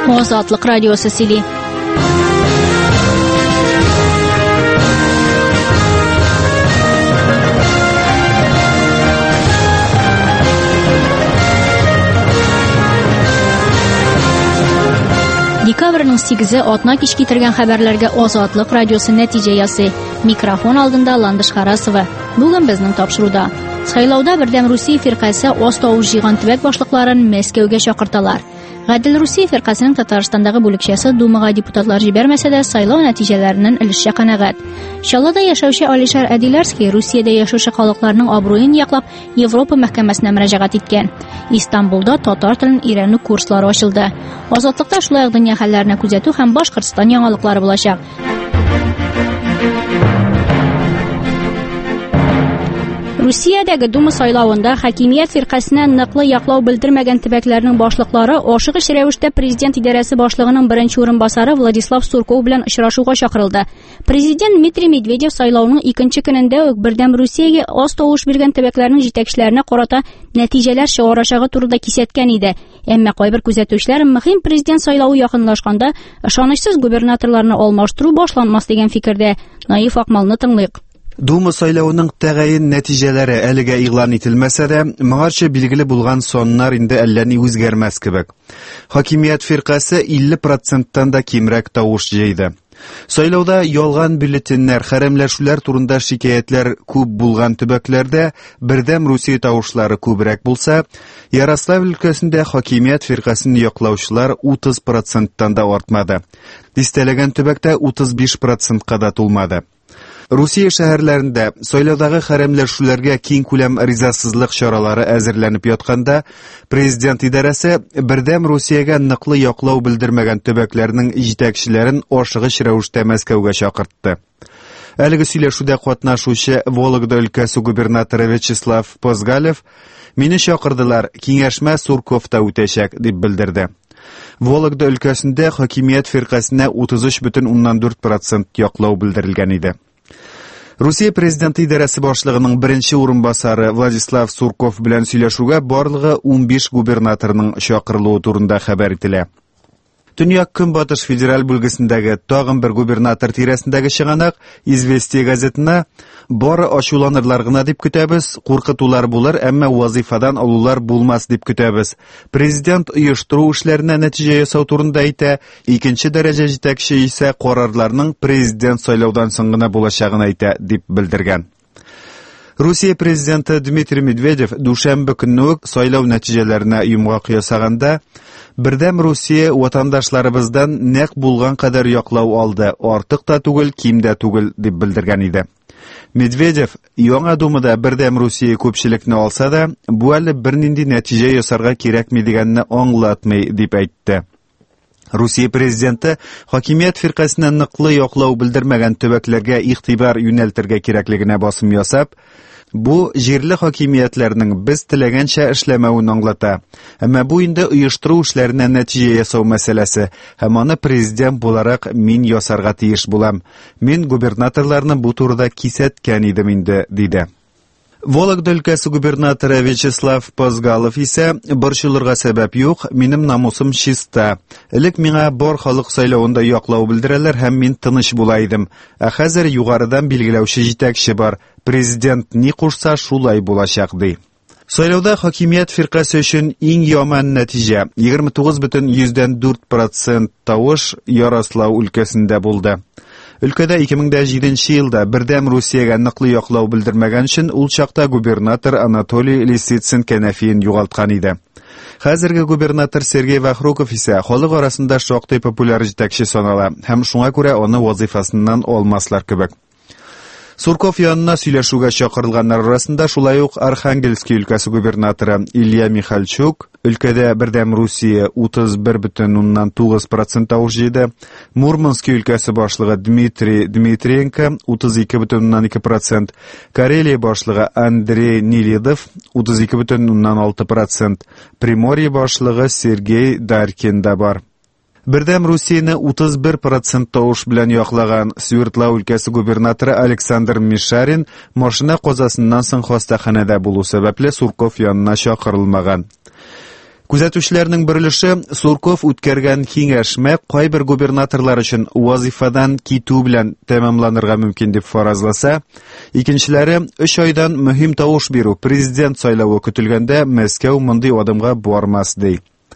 Ozodlik radiosi Sili. Dekabrning 8-i otna kechiktirgan xabarlarga Ozodlik radiosi natijasi. Mikrofon oldinda Landish Qarasova. Bugun bizning topshiruvda saylovda Birdam Rossiya firqasi oz tovush yig'an tuvak boshliqlarini Moskvaga chaqirdilar. G'adil Rossiya firqasining Tataristondagi bo'lakchasi Dumaga deputatlar jibermasa-da saylov natijalarining ilishiga qanag'at. Shalada yashovchi Alishar Adilarskiy Rossiyada yashovchi xalqlarning obro'yini yoqlab Yevropa mahkamasına murojaat etgan. Istanbulda tatar tilining irani kurslari ochildi. Ozodlikda shulay dunyo hallarini kuzatuv ham Boshqirdiston yangilikları bo'lacak. Rossiyadagi Duma saylovida hokimiyat firqasini niqli yoqlov bildirmagan tibaklarning boshliqlari oshiqish ravishda prezident idorasi boshlig'ining birinchi o'rinbosari Vladislav Surkov bilan uchrashuvga chaqirildi. Prezident Dmitriy Medvedev saylovning ikkinchi kunida Birdam Rossiyaga oz tovush bergan tibaklarning yetakchilarini qarata natijalar sho'rashig'i turida kesatgan edi. Ammo qo'yber kuzatuvchilar muhim prezident saylovi yaqinlashganda ishonchsiz gubernatorlarni almashtiruv boshlanmas degan fikrda. Naif Aqmalni tinglaylik. Duma saylovining tag'ayin natijalari eliga e'lon etilmasa-da, mo'g'archa belgili bo'lgan sonlar endi allani o'zgarmas kebek. Hokimiyat firqasi 50% dan kemroq tovush jeydi. Saylovda yolg'on byulletenlar, haramlashuvlar turida shikoyatlar ko'p bo'lgan tubaklarda Birdam Rossiya tovushlari ko'proq bo'lsa, Yaroslavl o'lkasida hokimiyat firqasini yoqlovchilar 30% dan da ortmadi. Listalagan tubakda 35% ga da to'lmadi. Rossiya shaharlarida saylovdagi haramlashuvlarga keng ko'lam rizasizlik choralari hozirlanib yotganda, prezident idorasi Birdam Rossiyaga niqli yoqlov bildirmagan tubaklarning yetakchilarini oshig'ish ravishda Moskvaga chaqirdi. Haligi suylashuvda qatnashuvchi Vologda o'lkasi gubernatori Vyacheslav Pozgalev meni chaqirdilar, kengashma Surkovda o'tashak deb bildirdi. Vologda o'lkasida hokimiyat firqasina 33.4% yoqlov bildirilgan edi. Rossiya prezidenti idorasi boshlig'ining birinchi o'rinbosari Vladislav Surkov bilan suylashuvga borlig'i 15 gubernatorning chaqiriluvi turida xabar etiladi. Dunyo kunbotish federal bo'lgisindagi tog'in bir gubernator tirasindagi shig'anoq Izvestiya gazetini bori ashulanerlargina deb kutamiz, qo'rqituvlar bo'lar, ammo vazifadan oluvlar bo'lmas deb kutamiz. Prezident uyushtiruv ishlarini natija yasov turida ayta, ikkinchi daraja yetakchi esa qarorlarning prezident saylovdan so'nggina bo'lashagini ayta deb bildirgan. Rossiya prezidenti Dmitriy Medvedev dushanba kuni saylov natijalarini yumg'oq yasaganda Birdam Rossiya vatandoshlarimizdan naq bo'lgan qadar yoqlov oldi, ortiq da tugul, kimda tugul deb bildirgan edi. Medvedev yangi Dumada Birdam Rossiya ko'pchilikni olsa-da, bu hali bir nindi natija yasarga kerakmi deganini anglatmay deb aytdi. Rossiya prezidenti hokimiyat firqasini niqli yoqlov bildirmagan tubaklarga e'tibor yo'naltirga kerakligini bosim yasab, bu yerli hokimiyatlarning biz tilagancha ishlamavini anglata. Ammo bu endi uyushtiruv ishlarini natija yasov masalasi. Hamoni prezident bo'laroq men yasarga tegish bo'lam. Men gubernatorlarni bu turda kesatgan edim endi dedi. Vologda o'lkasi gubernatori Vyacheslav Pozgalov esa burchilurga sabab yo'q, mening namusim shista. Ilik menga bor xalq saylovida yoqlov bildiralar, ham men tinish bo'laydim. Hozir yuqoridan belgilovchi yetakchi bor. Prezident ni qo'shsa shulay bo'lashaq dey. Saylovda hokimiyat firqasi uchun eng yomon natija 29.4% tovush Yaroslavl o'lkasida bo'ldi. Ülkede 2007-yilda Birdam Rossiyaga niqli yoqlov bildirmagan uchun ul chaqda gubernator Anatoliy Lisitsin Kanafiyni yo'qotgan edi. Hozirgi gubernator Sergey Vakhrukov esa xalq orasida shoqti populyar yetakchi sanaladi. Ham shunga ko'ra uni vazifasidan olmaslar kerak. Surkov yonina suylashuvga chaqirilganlar orasida shulayuq Arxangelskiy o'lkasi gubernatori Ilya Mikhalchuk, ülkede Birdam Rossiya 31.9% tovush jeydi. Murmanskiy o'lkasi boshlig'i Dmitriy Dmitriyenko 32.2%, Kareliya boshlig'i Andrey Nilidov 32.6%, Primorye boshlig'i Sergey Darkinda bor. Birdam Rossiyani 31% tovush bilan yoqlagan Sverdlov o'lkasi gubernatori Aleksandr Misharin mashina qozasidan so'ng xastaxonada bo'lishi sababli Surkov yonina chaqirilmagan. Күзәтүчеләрнең берлеше Сурков үткәргән киңәшмә кайбер губернаторлар өчен вазифадан китү белән тәмамланырга мөмкин дип фаразласа, икенчеләре 3 айдан мөһим тавыш бирү президент сайлауы көтелгәндә Мәскәү мондый адымга бармас ди.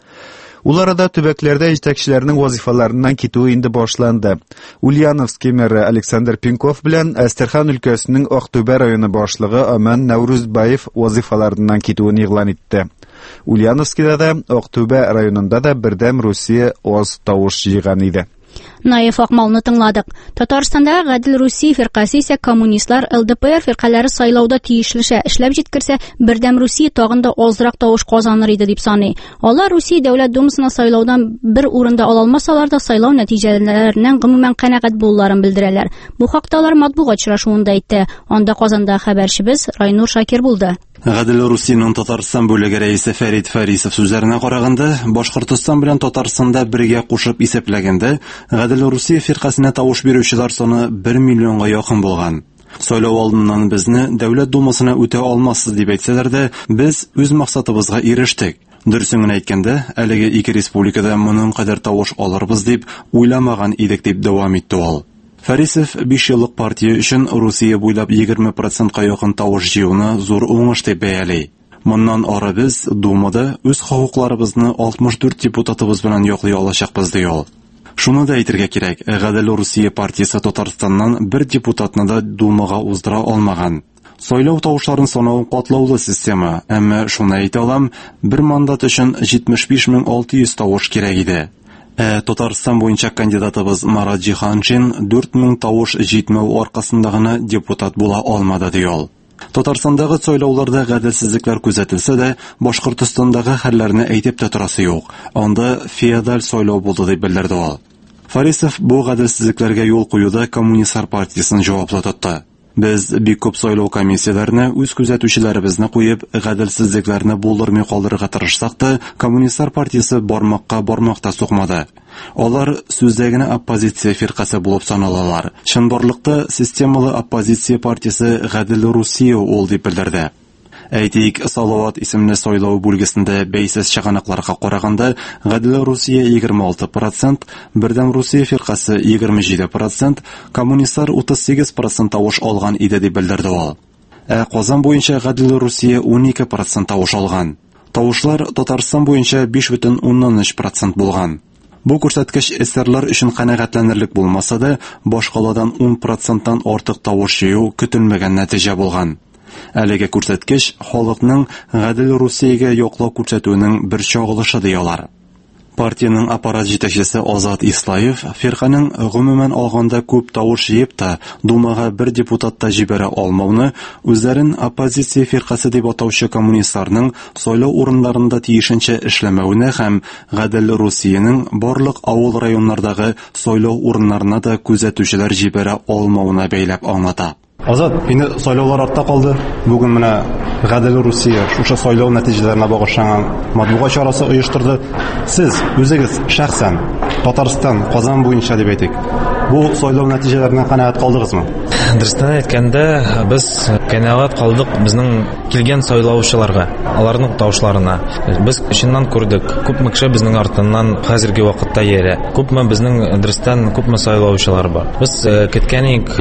Ул арада төбәкләрдә җитәкчеләрнең вазифаларыннан китүе инде башланды. Ульяновск мэры Александр Пенков белән Әстерхан өлкәсенең Актүбә районы башлыгы Аман Наурузбаев вазифаларыннан китүен игълан итте. Ульяновскида да, Актүбә районында да бердәм Русия аз тавыш җыйган иде. Наев Акмалны тыңладык. Татарстандагы Гадел Русия фиркасы исә коммунистлар ЛДПР фиркалары сайлауда тиешлешә эшләп җиткерсә, бердәм Русия тагын да азрак тавыш казаныр иде дип саный. Алар Русия дәүләт думасына сайлаудан бер урында ала алмасалар да сайлау нәтиҗәләреннән гомумән канәгать булуларын белдерәләр. Бу хакта алар матбугат очрашуында әйтте. Анда Казанда хәбәрчебез Райнур Шакир булды. Гадел Русиянең Татарстан бүлеге рәисе Фәрит Фәрисов сүзләренә караганда, Башкортстан белән Татарстанда бергә кушып исәпләгәндә, Гадел Русия фиркасына тавыш бирүчеләр саны 1 миллионга якын булган. Сайлау алдыннан безне дәүләт думасына үтә алмассыз дип әйтсәләр дә, без үз максатыбызга ирештек. Дөресен әйткәндә, әлеге ике республикада моның кадәр тавыш алырбыз дип уйламаган идек дип дәвам итте ул. Фәрисов 5 еллык партия өчен Русия буйлап 20%ка якын тавыш җыюны зур уңыш дип бәяли. Моннан ары без Думада үз хокукларыбызны 64 депутатыбыз белән яклый алачакбыз ди ул. Шуны да әйтергә кирәк, Гадел Русия партиясе Татарстаннан бер депутатны да Думага уздыра алмаган. Сайлау тавышларын санау катлаулы система, әмма шуны әйтә алам, бер мандат өчен 75600 тавыш кирәк иде. Татарстан буенча кандидатыбыз Марат Җиһаншин 4000 тавыш җитмәү аркасында гына депутат була алмады ди ул. Татарстандагы сайлауларда гаделсезлекләр күзәтелсә дә, Башкортостандагы хәлләрне әйтеп тә торасы юк. Анда феодаль сайлау булды дип белдерде ул. Фарисов бу гаделсезлекләргә юл куюда Коммунистлар партиясын җаваплы тотты. Без бик күп сайлау комиссияләренә үз күзәтүчеләребезне куеп, гаделсезлекләрне булдырмый калдырырга тырышсак та, Коммунистлар партиясе бармакка бармакта сукмады. Алар сүздә генә оппозиция фиркасы булып саналалар. Чынбарлыкта системалы оппозиция партиясе Гадел Русия ул дип белдерде. Әйтик, Салават исемле сайлау бүлгесендә бәйсез чыганакларга караганда, Гадел Русия 26%, Бердәм Русия фиркасы 27%, Коммунистлар 38% тавыш алган иде дип белдерде ул. Казан буенча Гадел Русия 12% тавыш алган. Тавышлар Татарстан буенча 5,13% булган. Бу күрсәткеч эсерләр өчен канәгатьләнерлек булмаса да, башкаладан 10%тан артык тавыш җыю көтелмәгән нәтиҗә булган. Әлеге күрсәткеч халыкның Гадел Русиягә яклау күрсәтүенең бер чагылышы диялар. Партияның аппарат җитәкчесе Азат Ислаев фирканың гомумән алганда күп тавыш җыеп та Думага бер депутат та җибәрә алмауны үзләрен оппозиция фиркасы дип атаучы коммунистларның сайлау урыннарында тиешенчә эшләмәвенә һәм Гадел Русиянең барлык авыл районнардагы сайлау урыннарына да күзәтүчеләр җибәрә алмауына бәйләп аңлата. Азат, инде сайлаулар артта калды. Бүген менә Гадел Русия шушы сайлау нәтиҗәләренә багышланган матбугат чарасы оештырды. Сез үзегез шәхсән Татарстан, Казан буенча дип әйтик. Бу сайлау нәтиҗәләренә канәгать калдыгызмы? Дөрестән әйткәндә, без канәгать калдык безнең килгән сайлаучыларга, аларның тавышларына. Без чыннан күрдек, күпме кеше безнең артыннан хәзерге вакытта йөрә. Күпме безнең дөрестән күпме сайлаучылар бар. Без көткәнек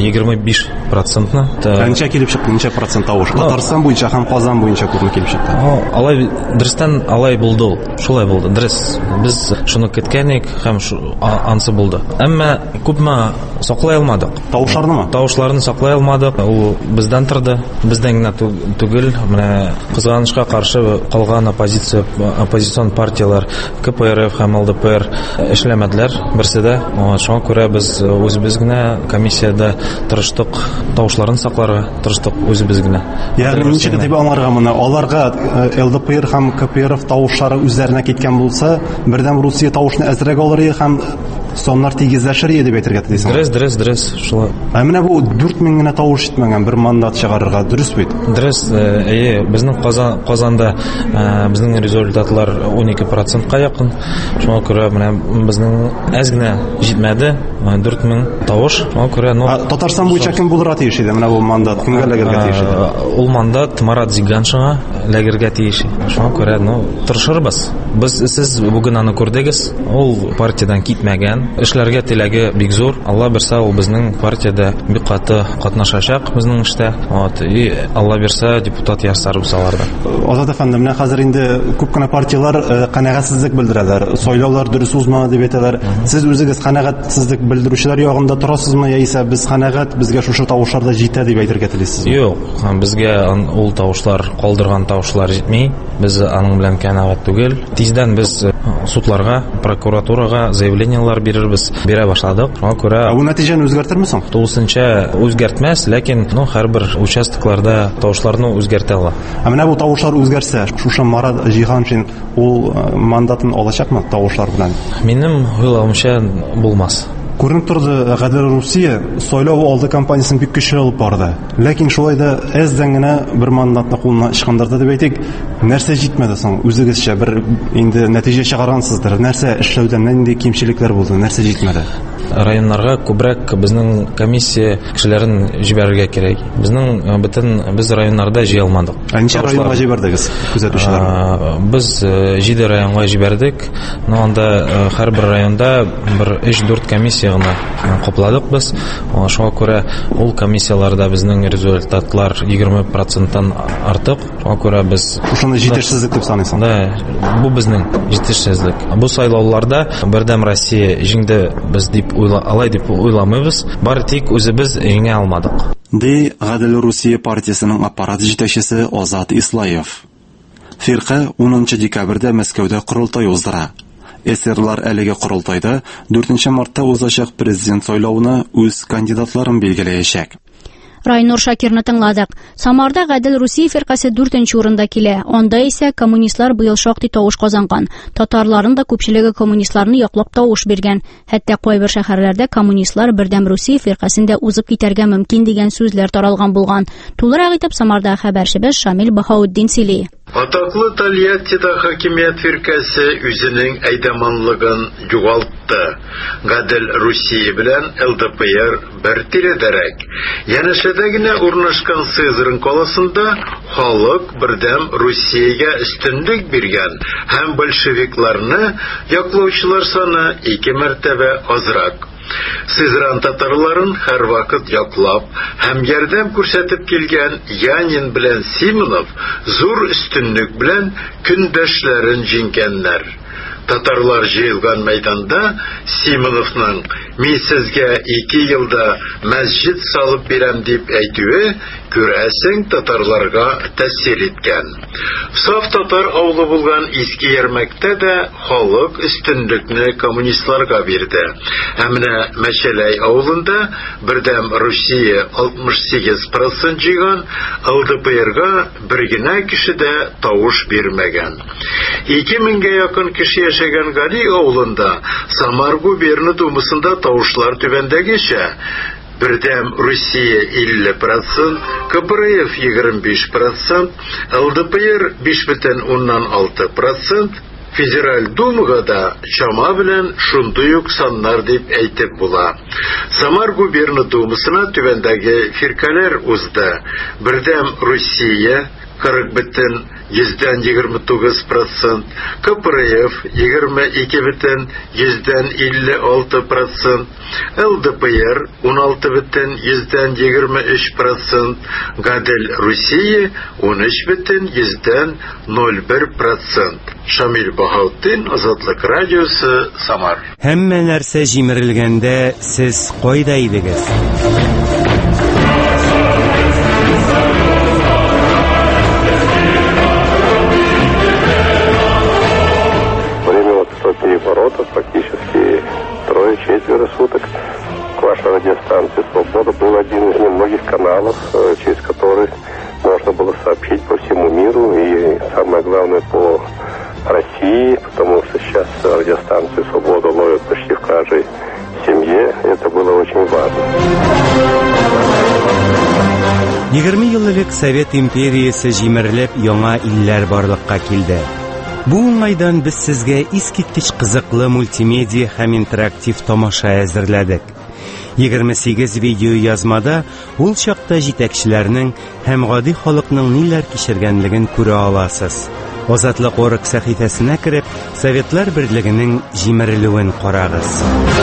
25%-ны. Ничә килеп чыкты, ничә процент тавыш? Татарстан буенча һәм Казан буенча күпме килеп чыкты? Алай дөрестән алай булды ул. Шулай булды. Дөрес. Без шуны көткәнек һәм ансы булды. Әмма күпме саклай алмадык. Тавышларнымы? Тавышларны саклай алмадык. Ул бездән торды. Бездән генә түгел, менә кызганычка каршы калган оппозицион партиялар КПРФ һәм ЛДПР эшләмәделәр берсе дә. Шуңа күрә без үзебез генә комиссиядә тырыштык, тавышларын сакларга тырыштык үзебез генә. Ягъни ничек дип аңларга моны? Аларга ЛДПР һәм КПРФ тавышлары үзләренә киткән булса, Бердәм Русия тавышны әзрәк алыр һәм соннар тигезләшер иде дип әйтергә телисең. Дөрес, шулай. Менә бу 4000 генә тавыш җитмәгән бер мандат чыгарырга дөрес бит. Дөрес, безнең Казанда безнең результатлар 12%-ка якын. Шуңа күрә менә безнең әз генә җитмәде, 4000 тавыш. Шуңа күрә Татарстан буенча кем булырга тиеш иде менә бу мандат? Кемгә эләгергә тиеш иде? Ул мандат Марат Җиһаншинга ләгергә тиеш. Шуңа күрә, тырышырбыз. Без сез бүген аны күрдегез. Ул партиядан китмәгән, эшләргә теләге бик зур. Алла берсә, ул безнең партияда бик каты катнашачак безнең эштә. И Алла берсә, депутат ясар булсалар да. Азат әфәнде, менә хәзер инде күп кенә партиялар канәгатьсезлек белдерәләр. Сайлаулар дөрес узмады дип әйтәләр. Сез үзегез канәгатьсезлек белдерүчеләр ягында торасызмы, яисә без канәгать, безгә шушы тавышлар да җитә дип әйтергә телисезме? Юк, безгә ул тавышлар, калдырган тавышлар җитми. Без аның белән канәгать түгел. Тиздән без судларга, прокуратурага заявлениелар бирә башладык. Шуңа күрә Бу нәтиҗәне үзгәртерме соң? Тулысынча үзгәртмәс, ләкин һәрбер участокларда тавышларны үзгәртә ала. Менә бу тавышлар үзгәрсә, шушы Марат Җиһаншин ул мандатын алачакмы тавышлар белән? Минем уйлавымча булмас. Күренеп торды, Гадел Русия сайлау алды кампаниясын бик көчле алып барды. Ләкин шулай да әздән генә бер мандатны кулына ычкындырды дип әйтик. Нәрсә җитмәде соң? Үзегезчә бер инде нәтиҗә чыгаргансыздыр. Нәрсә эшләүдә нинди кимчелекләр булды? Нәрсә җитмәде? Районнарга күбрәк безнең комиссия кешеләрен җибәрергә кирәк. Без районнарда җыя алмадык. Ничә районга җибәрдегез күзәтүчеләрне? Без 7 районга җибәрдек. Анда һәрбер районда бер 3-4 комиссия гына капладык без. Шуңа күрә ул комиссияларда безнең результатлар 20%-тан артык. Шуңа күрә без шуны җитешсезлек дип саныйсың? Да, бу безнең җитешсезлек. Бу сайлауларда Бердәм Россия җиңде без дип алай дип уйламыйбыз. Бары тик үзебез җиңә алмадык. Ди Гадел Русия партиясының аппарат җитәкчесе Азат Ислаев. Фирка 10 декабрьдә Мәскәүдә корылтай уздыра. Эсерлар әлеге корылтайда 4 мартта узачак президент сайлауына үз кандидатларын билгеләячәк. Райнур Шакирны тыңладык. Самарда Гадел Русия фиркасы 4-нче урында килә. Анда исә коммунистлар быел шактый тавыш казанган. Татарларын да күпчелеге коммунистларны яклап тавыш биргән. Хәтта кайбер шәһәрләрдә коммунистлар Бердәм Русия фиркасында узып китәргә мөмкин дигән сүзләр таралган булган. Тулырак итеп Самарда хәбәрчебез Шамил Баһауддин сөйли. Атаклы Тольяттида хакимият фиркасы үзенең әйдәманлыгын югалтты. Гадел Русия белән ЛДПР бер тирәдәрәк. Янәшәдә генә урнашкан Сызран каласында халык Бердәм Русиягә өстенлек биргән һәм большевикларны яклаучылар саны 2 мәртәбә азрак. Сызран татарларын һәрвакыт яклап һәм ярдәм күрсәтеп килгән Янин белән Симонов зур өстенлек белән көндәшләрен җиңгәннәр. Татарлар җыелган мәйданда Симоновның «Мин сезгә 2 елда мәсҗид салып бирәм» дип әйтүе күрәсең татарларга тәэсир иткән. Саф татар авылы булган Иске Ярмәктә дә халык өстенлекне коммунистларга бирде. Ә менә Мәчәләй авылында Бердәм Русия 68% җыйган, ЛДПРга бер генә кеше дә тавыш бирмәгән. 2000-гә якын кеше яшәгән Гали авылында Самар губерна думасында тавышлар түбәндәгечә: Бердәм Русия 50%, КПРФ 25%, ЛДПР 5,6%, Федераль думага да чама белән шундый ук саннар дип әйтеп була. Самар губерна думасына түбәндәге фиркалар узды. Бердәм Русия 40,29%, КПРФ 22,56%, ЛДПР 16,23%, Гадел Русия 13,01%. Шамил Баһауддин, Азатлык радиосы, Самар. Һәммә нәрсә җимерелгәндә сез кайда идегез? Переворота практически 3-4 суток. Ваша радиостанция «Свобода» был один из немногих каналов, через который можно было сообщить по всему миру и, самое главное, по России, потому что сейчас радиостанцию «Свобода» ловят почти в каждой семье. Это было очень важно. 20 ел элек Совет империясе җимерелеп, яңа илләр барлыкка килде. Бу уңайдан без сезгә искиткеч кызыклы мультимедия һәм интерактив тамаша әзерләдек. 28 видео язмада ул чакта җитәкчеләрнең һәм гади халыкның ниләр кичергәнлеген күрә аласыз. Азатлык.орг сәхифәсенә кереп, Советлар Берлегенең җимерелүен карагыз.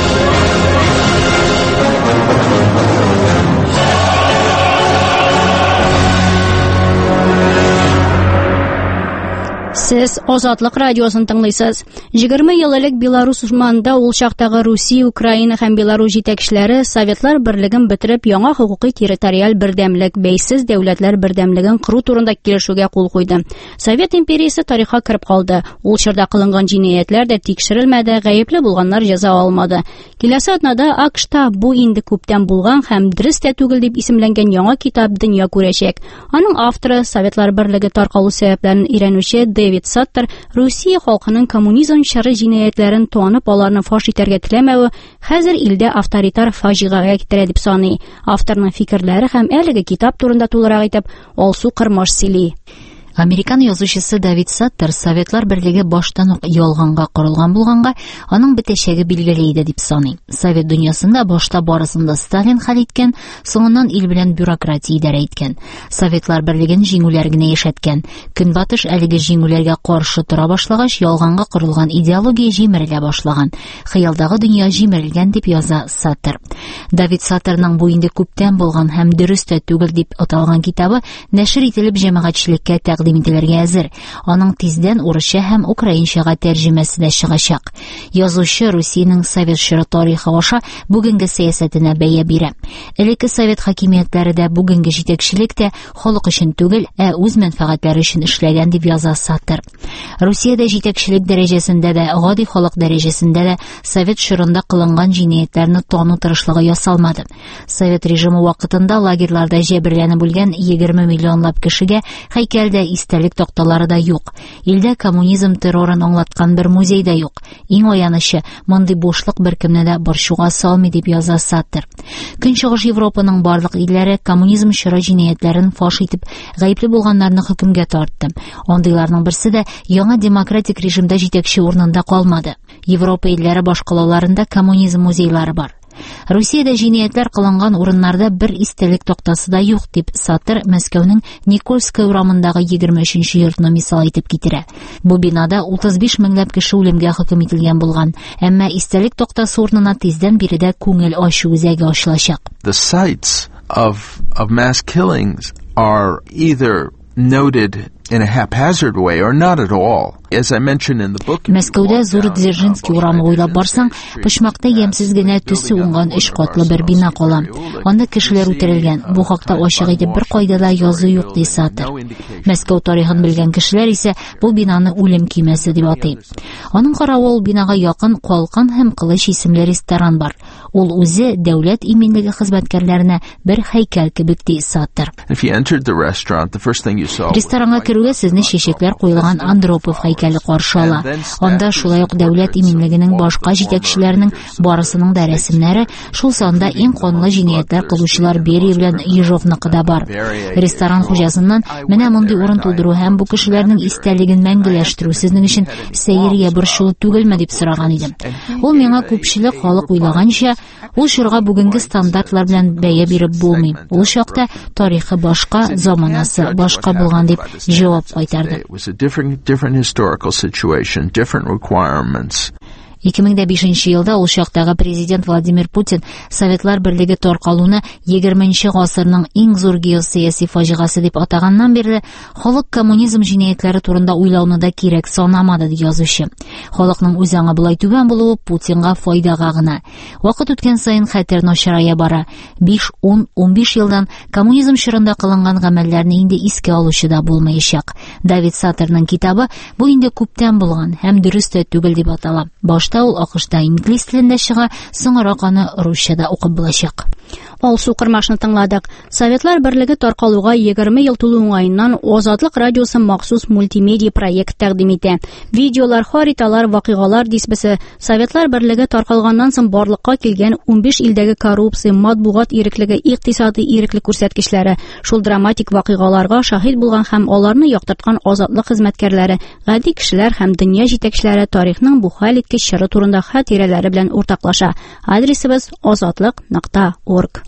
Сез Азатлык радиосын тыңлыйсыз. 20 ел элек Беларусь узманында ул чактагы Русия, Украина һәм Беларусь җитәкчеләре Советлар Берлеген бетереп, яңа хукукый территориаль бердәмлек, бәйсез дәүләтләр бердәмлеген кору турында килешүгә кул куйды. Совет империясе тарихка кирип калды. Ул чорда кылынган җинаятьләр дә тикшерелмәде, гаепле булганнар җәза алмады. Киләсе атнада АКШта бу инде күптән булган һәм дөрес тә түгел дип исемләнгән яңа китап дөнья күрәчәк. Аның авторы Советлар Берлеге таркалу сәбәпләрен өйрәнүче Дэвид Саттер Русия халкының коммунизм чоры җинаятьләрен туанып аларны фаш итәргә теләмәве хәзер илдә авторитар фаҗигагә китерә дип саный. Авторның фикерләре һәм әлеге китап турында тулырак итеп Алсу Кырмаш сөйли. Американ язучысы Дэвид Саттер Советлар Берлеге баштан ук ялганга корылган булганга, аның бетәчәге билгеле иде дип саный. Совет дөньясында башта барысында Сталин хәл иткән, соңыннан ил белән бюрократия идарә иткән. Советлар Берлеген җиңүләр генә яшәткән. Көнбатыш әлеге җиңүләргә каршы тора башлагач, ялганга корылган идеология җимерелә башлаган. Хыялдагы дөнья җимерелгән дип яза Саттер. Дэвид Саттерның бу инде күптән булган һәм дөрес тә түгел дип аталган китабы нәшер ителеп җәмәгатьчелеккә тәкъдим ителергә әзер. Аның тиздән урысча һәм украинчага тәрҗемәсе дә чыгачак. Язучы Русиянең совет чоры тарихы аша бүгенге сәясәтенә бәя бирә. Элекке совет хакимиятләре дә бүгенге җитәкчелек тә халык өчен түгел, үз мәнфәгатьләре өчен эшләгән дип яза Саттер. Русиядә җитәкчелек дәрәҗәсендә дә, гади халык дәрәҗәсендә дә совет чорында кылынган җинаятьләрне тану тырышлыгы ясалмады. Совет режимы вакытында лагерьларда җәберләнеп үлгән 20 миллионлап кешегә һәйкәлдә истәлек такталары да юк. Илдә коммунизм террорын аңлаткан бер музей да юк. Иң аянычы, мондый бушлык беркемне дә борчуга салмый дип яза Саттер. Көнчыгыш Европаның барлык илләре коммунизм чоры җинаятьләрен фаш итеп гаепле булганнарны хөкемгә тартты. Андыйларның берсе дә яңа демократик режимда җитәкче урынында калмады. Европа илләре башкалаларында коммунизм музейлары бар. Русиядә җинаятьләр кылынган урыннарда бер истәлек тактасы да юк дип Саттер Мәскәүнең Никольская урамындагы 23-нче йортны мисал итеп китерә. Бу бинада 35 меңләп кеше үлемгә хөкем ителгән булган, әмма истәлек тактасы урынына тиздән биредә күңел ачу үзәге ачылачак. The sites of mass killings are either noted in a haphazard way or not at all. As I mentioned in the book, Мәскәүдә зур Дзержинский урамы уйлап барсаң, почмакта ямсыз генә төсе уңган 3 катлы бер бина кала. Анда кешеләр үтерелгән. Бу хакта ачык итеп бер кайда да язу юк ди Саттер. Мәскәү тарихын белгән кешеләр исә бу бинаны үлем көймәсе дип атый. Аның каравы, ул бинага якын Калкан һәм Кылыч исемле ресторан бар. Ул үзе дәүләт иминлеге хезмәткәрләренә бер һәйкәл кебек ди Саттер. Ресторанга керүгә сезне чәчәкләр куелган Андропов һәйкәле каршы ала. Анда шулай ук дәүләт иминлегенең башка җитәкчеләренең барысының да рәсемнәре, шул санда иң канлы җинаятьләр кылучылар Берия белән Ежовныкы да бар. Ресторан хуҗасыннан менә мондый урын тудыру һәм бу кешеләрнең истәлеген мәңгеләштерү сезнең өчен сәерия борчулы түгелме дип сораган идем. Ул миңа күпчелек халык уйлаганча, ул чорга бүгенге стандартлар белән бәя биреп булмый. Ул чакта тарихы башка, заманасы башка булган дип җавап кайтарды. 2005 елда ул чактагы президент Владимир Путин Советлар Берлеге таркалуны 20-нче гасырның иң зур геосәяси фаҗигасы дип атаганнан бирле халык коммунизм җинаятьләре турында уйлауны да кирәк санамады ди язучы. Халыкның үз аңа булай түбән булуы Путинга файдага гына. Вакыт үткән саен хәтер начарая бара. 5-10-15 елдан коммунизм чорында кылынган гамәлләрне инде искә алучы да булмаячак. Дэвид Саттерның китабы бу инде күптән булган һәм дөрес тә түгел дип атала. Башта ул АКШта инглиз телендә чыга, соңрак аны русчада укып булачак. Алсу Кырмашны тыңладык. Советлар Берлеге таркалуга 20 ел тулу уңаеннан Азатлык радиосы махсус мультимедия проект тәкъдим итә. Видеолар, хариталар, вакыйгалар дисбесе Советлар Берлеге таркалганнан соң барлыкка килгән 15 илдәге коррупция, матбугат иреклеге, икътисади иреклек күрсәткечләре, шул драматик вакыйгаларга шаһид булган һәм аларны яктырткан азатлык хезмәткәрләре, гади кешеләр һәм дөнья җитәкчеләре тарихның бу хәл элекке чоры турында хатирәләре белән уртаклаша. Адресыбыз ozodlik.org.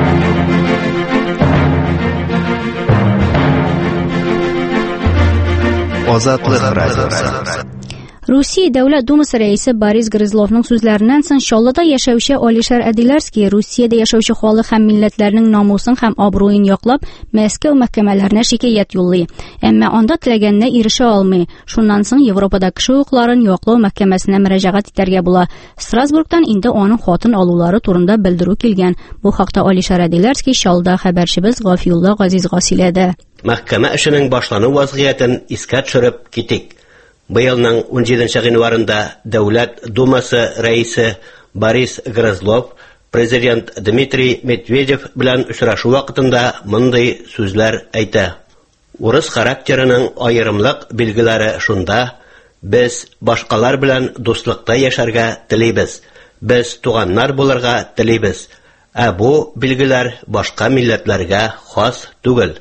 Ozodlik radiosi. Rusiya Davlat Dumasi raisi Boris Grizlovning so'zlaridan so'ng Shollada yashovchi Olishar Adilarskiy Rossiyada yashovchi xalq ham millatlarning nomusin ham obro'yin yoqlab Moskva mahkamalarına shikoyat yo'llay. Ammo onda tilaganini erisha olmay, shundan so'ng Yevropada kishi huquqlarini yoqlov mahkamasına murojaat etarga bo'la. Strasburgdan endi uning xotin oluvlari turida bildiruv kelgan. Bu haqda Olishar Adilarskiy Shollada xabarchimiz G'ofiyullo G'aziz G'osilada. Mahkama ishining boshlanish vaziyatini esga tushirib ketik. Bu yilning 17-yanvarida Davlat Dumasi raisi Boris Grizlov prezident Dmitriy Medvedev bilan uchrashuv vaqtida bunday so'zlar aytdi. Urus xarakterining ayrimliq belgilari shunda: biz boshqalar bilan do'stlikda yasharga tilaymiz. Biz tug'anlar bo'larga tilaymiz. Bu belgilar boshqa millatlarga xos tugil.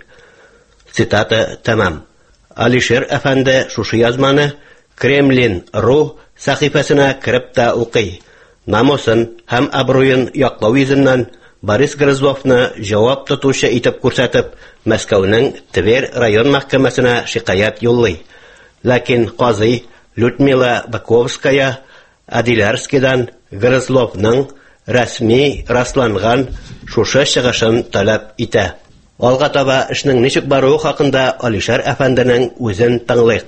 Sitata tamam. Alisher Efendi şuşu yazmanı Kremlin.ru sahifasına kirib da o'qiy. Namusin ham abro'yin yoqlov izindən Boris Grizlovni javob tutuvchi etib ko'rsatib, Moskvaning Tver rayon mahkamasına shikoyat yo'llay. Lakin qozi Lyudmila Bakovskaya Adilarskiydan Grizlovning rasmiy raslangan şuşu chiqishini talab etdi. Olga taба ishning nechuk baruvi haqida Alishar Afandining o'zin tinglaylik.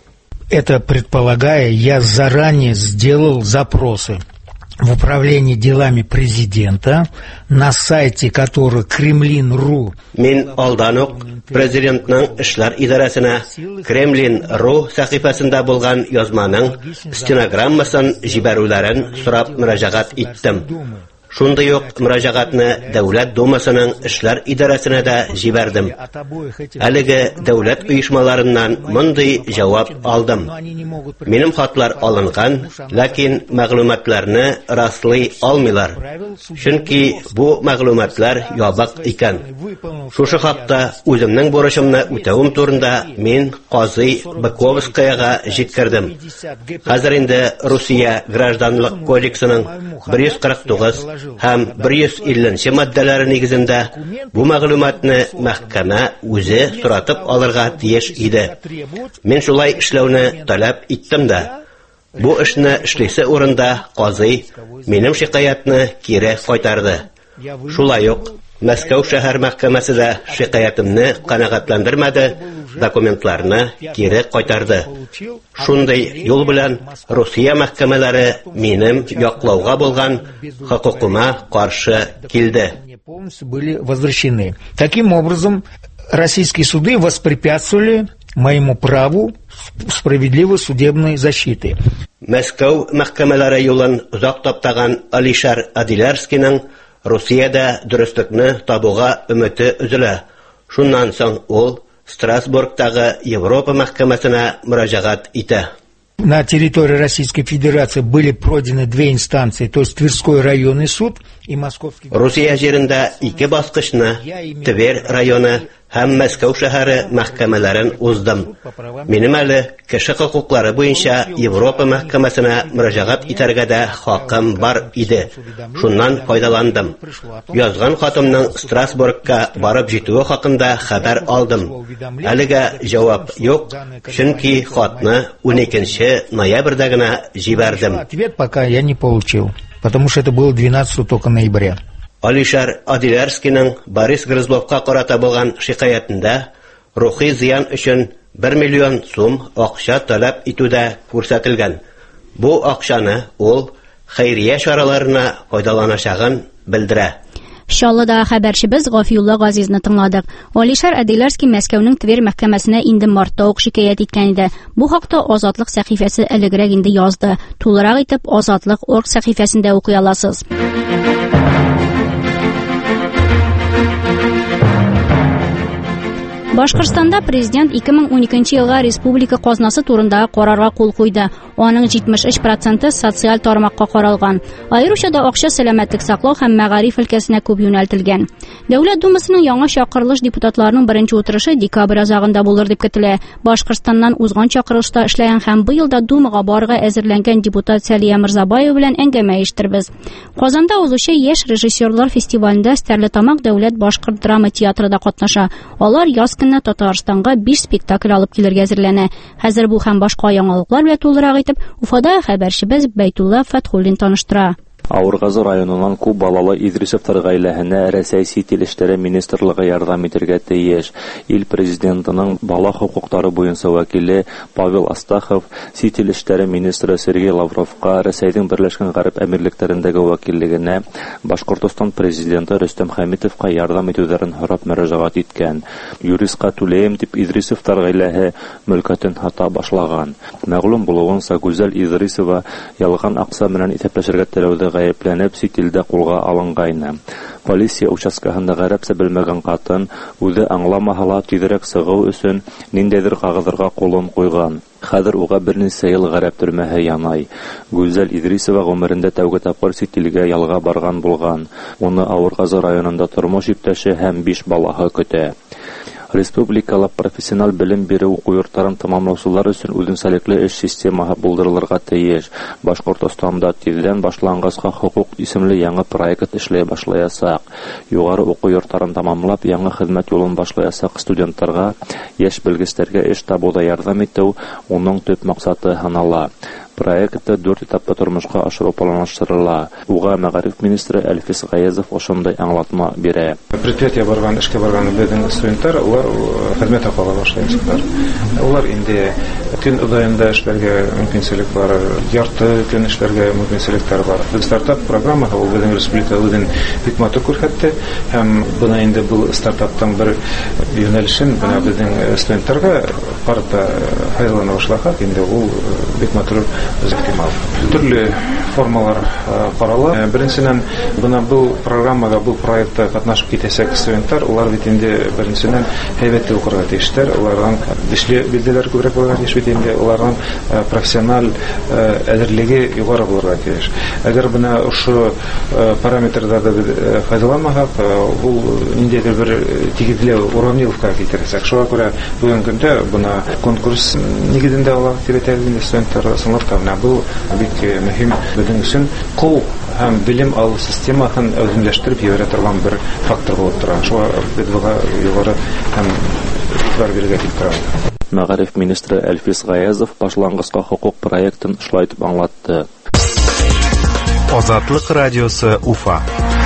Это предполагая, я заранее сделал запросы в управлении делами президента на сайте, который Kremlin.ru. Men oldanoq prezidentning ishlar idorasina Kremlin.ru sahifasida bo'lgan yozmaning stenogrammasini jibaruvlarini so'rab murojaat etdim. Shunda yo'q murojaatni Davlat Dumasining ishlar idorasina da jibardim. Haligi davlat uyushmalaridan bunday javob oldim. Mening xatlar olingan, lakin ma'lumotlarni rastlay olmaylar. Chunki bu ma'lumotlar yobiq ekan. Shu haqda o'zimning borishimni o'tavim turida men qozi Bakovskayaga yetkirdim. Hozir endi Rossiya Gражданlik kodeksining 149 ham 150 moddalari negizida bu ma'lumotni mahkama o'zi so'ratib olirga tegish edi. Men shulay ishlovni talab etdim-da. Bu ishni ishlaysa o'rinda qozi mening shikoyatni keri qaytardi. Shulay yo'q, Moskva shahar mahkamasida shikoyatimni qanoatlantirmadi, dokumentlarni keri qaytardi. Shunday yo'l bilan Rossiya mahkamalari mening yoqlovga bo'lgan huquqima qarshi keldi. Были возвращены. Таким образом, российские суды воспрепятствовали моему праву справедливой судебной защиты. Moskva mahkamalari yo'lin uzoq toptagan Alishar Adilarskiyning Rossiyada durustlikni tobuga umidi uzila. Shundan so'ng ol Strasburgdagi Yevropa mahkamasına murojaat etdi. На территории Российской Федерации были пройдены две инстанции, то есть Тверской районный суд и Московский. Rossiya yerində iki basqıchni Tver rayoni ham Moskva shahari mahkamalarini uzdim. Mening hali kishi huquqlari bo'yicha Yevropa mahkamasına murojaat etarga da haqqim bor edi. Shundan foydalandim. Yozgan xatimning Strasburgga borib yetuvi haqida xabar oldim. Haliga javob yo'q, chunki xatni 12 noyabrdagina jibardim. Ответ пока я не получил, потому что это было 12 только ноября. Alishar Adilarskiyning Boris Grizlovga qarata bo'lgan shikoyatida ruhiy ziyon uchun 1 million so'm aqsha talab etuvda ko'rsatilgan. Bu aqshani ol xayriya choralarini foydalanishag'in bildira. Shollada xabarchimiz G'ofiyullo G'azizni tingladik. Olishar Adilarskiy Moskvaning Tver mahkamasına endi martda shikoyat etgan edi. Bu haqda Ozodlik sahifasi ilgari endi yozdi. To'liq etib Ozodlik.org sahifasida o'qiy olasiz. Башкортстанда президент 2012 елга республика казнасы турындагы карарга кул куйды. Аның 73% социаль тармакка каралган. Аеруча да акча сәламәтлек саклау һәм мәгариф өлкәсенә күп юнәлтелгән. Дәүләт думасының яңа чакырылыш депутатларының беренче утырышы декабрь азагында булыр дип көтелә. Башкортстаннан узган чакырылышта эшләгән һәм быел да думага барырга әзерләнгән депутат Сәлия Мирзабаева белән әңгәмә ишеттербез. Казанда узучы яшь режиссерлар фестивалендә Стәрлетамак дәүләт башкорт драма театры да катнаша. Алар яз көнне Татарстанга 5 спектакль алып килергә әзерләнә. Хәзер бу һәм башка яңалыклар белән тулырак итеп Уфада хәбәрчебез Бәйтулла Фәтхуллин таныштыра. Авыргазы районынан күп балалы Идрисовтар гаиләһенә Рәсәй Сит ил эшләре министрлыгы ярдәм итәргә тиеш. Ил президентының бала хукуклары буенча вәкиле Павел Астахов Сит ил эшләре министры Сергей Лавровка, Рәсәйнең Берләшкән Гарәп Әмирлектәрендәге вәкиллегенә, Башкортстан президенты Рөстәм Хәмитовка ярдәм итүләрен һорап мөрәҗәгать иткән. Юристка түләем дип Идрисовтар гаиләһе мөлкәтен хата башлаган. Мәгълүм булуынча Гүзәл Идрисова ялган акча белән исәпләшергә теләүдә гаепләнеп ситилдә кулга алынгайны. Полиция участкаһында гарәпсә белмәгән катын үзе аңламаһа тизрәк сыгу өчен ниндәйдер кагызырга кулын куйган. Хәзер уга берничә ел гарәп төрмәһе янай. Гүзәл Идрисова гомерендә тәүге тапкыр ситилгә ялга барган булган. Уны Авыргазы районында тормыш иптәше һәм 5 балаһы көтә. Республикала профессиональ белем бирү уку йортларын тәмамлаучылар өчен үзенчәлекле эш системаһы булдырылырга тиеш. Башкортстанда тиздән башлангачка хукук исемле яңа проект эшләй башлаячак. Югары уку йортларын тәмамлап, яңа хезмәт юлын башлаячак студентларга яшь белгечләргә эш табуда ярдәм итү уның төп максаты санала. Проектта 4 этапта тормышка ашыру планлаштырыла. Уга мәгариф министры Әлфис Гаязов ошондай аңлатма бирә. Предприятие барган, эшкә барган безнең студентлар, улар хезмәт ала башлаячаклар. Улар инде көн удаенда эшләргә мөмкинлек бар, ярты көн эшләргә мөмкинлекләр бар. Бу стартап программаһы ул безнең республика үзен бик матур күрсәтте һәм буны инде бу стартаптан бер юнәлешен менә безнең студентларга карата файдалана башлаган. Инде ул бик матур Төрле формалар карала. Беренчедән, буна бу программага, бу проектта катнашып китәсәк студентлар, улар бит инде беренчедән һәйбәтле укырга тиештер. Улардан дишле билдәләр күбрәк булырга тиеш бит инде. Улардан профессиональ әзерлеге югары булырга тиеш. Әгәр буна ошо параметрларда файдаланмасак, ул ниндәйдер бер тигезләү уравниловка китерәсәк. Шуңа күрә бүген көндә буна конкурс нигезендә ала тирәтәле студентлар сынлыкта бу бик мөһим безнең өчен кул һәм белем алу системасын өземләштереп ебәрә торган бер фактор булып тора. Шуңа без буга югары һәм игътибар бирергә кирәк. Мәгариф министры Әлфис Гаязов башлангычка хукук проектын шулай итеп аңлатты. Азатлык радиосы Уфа.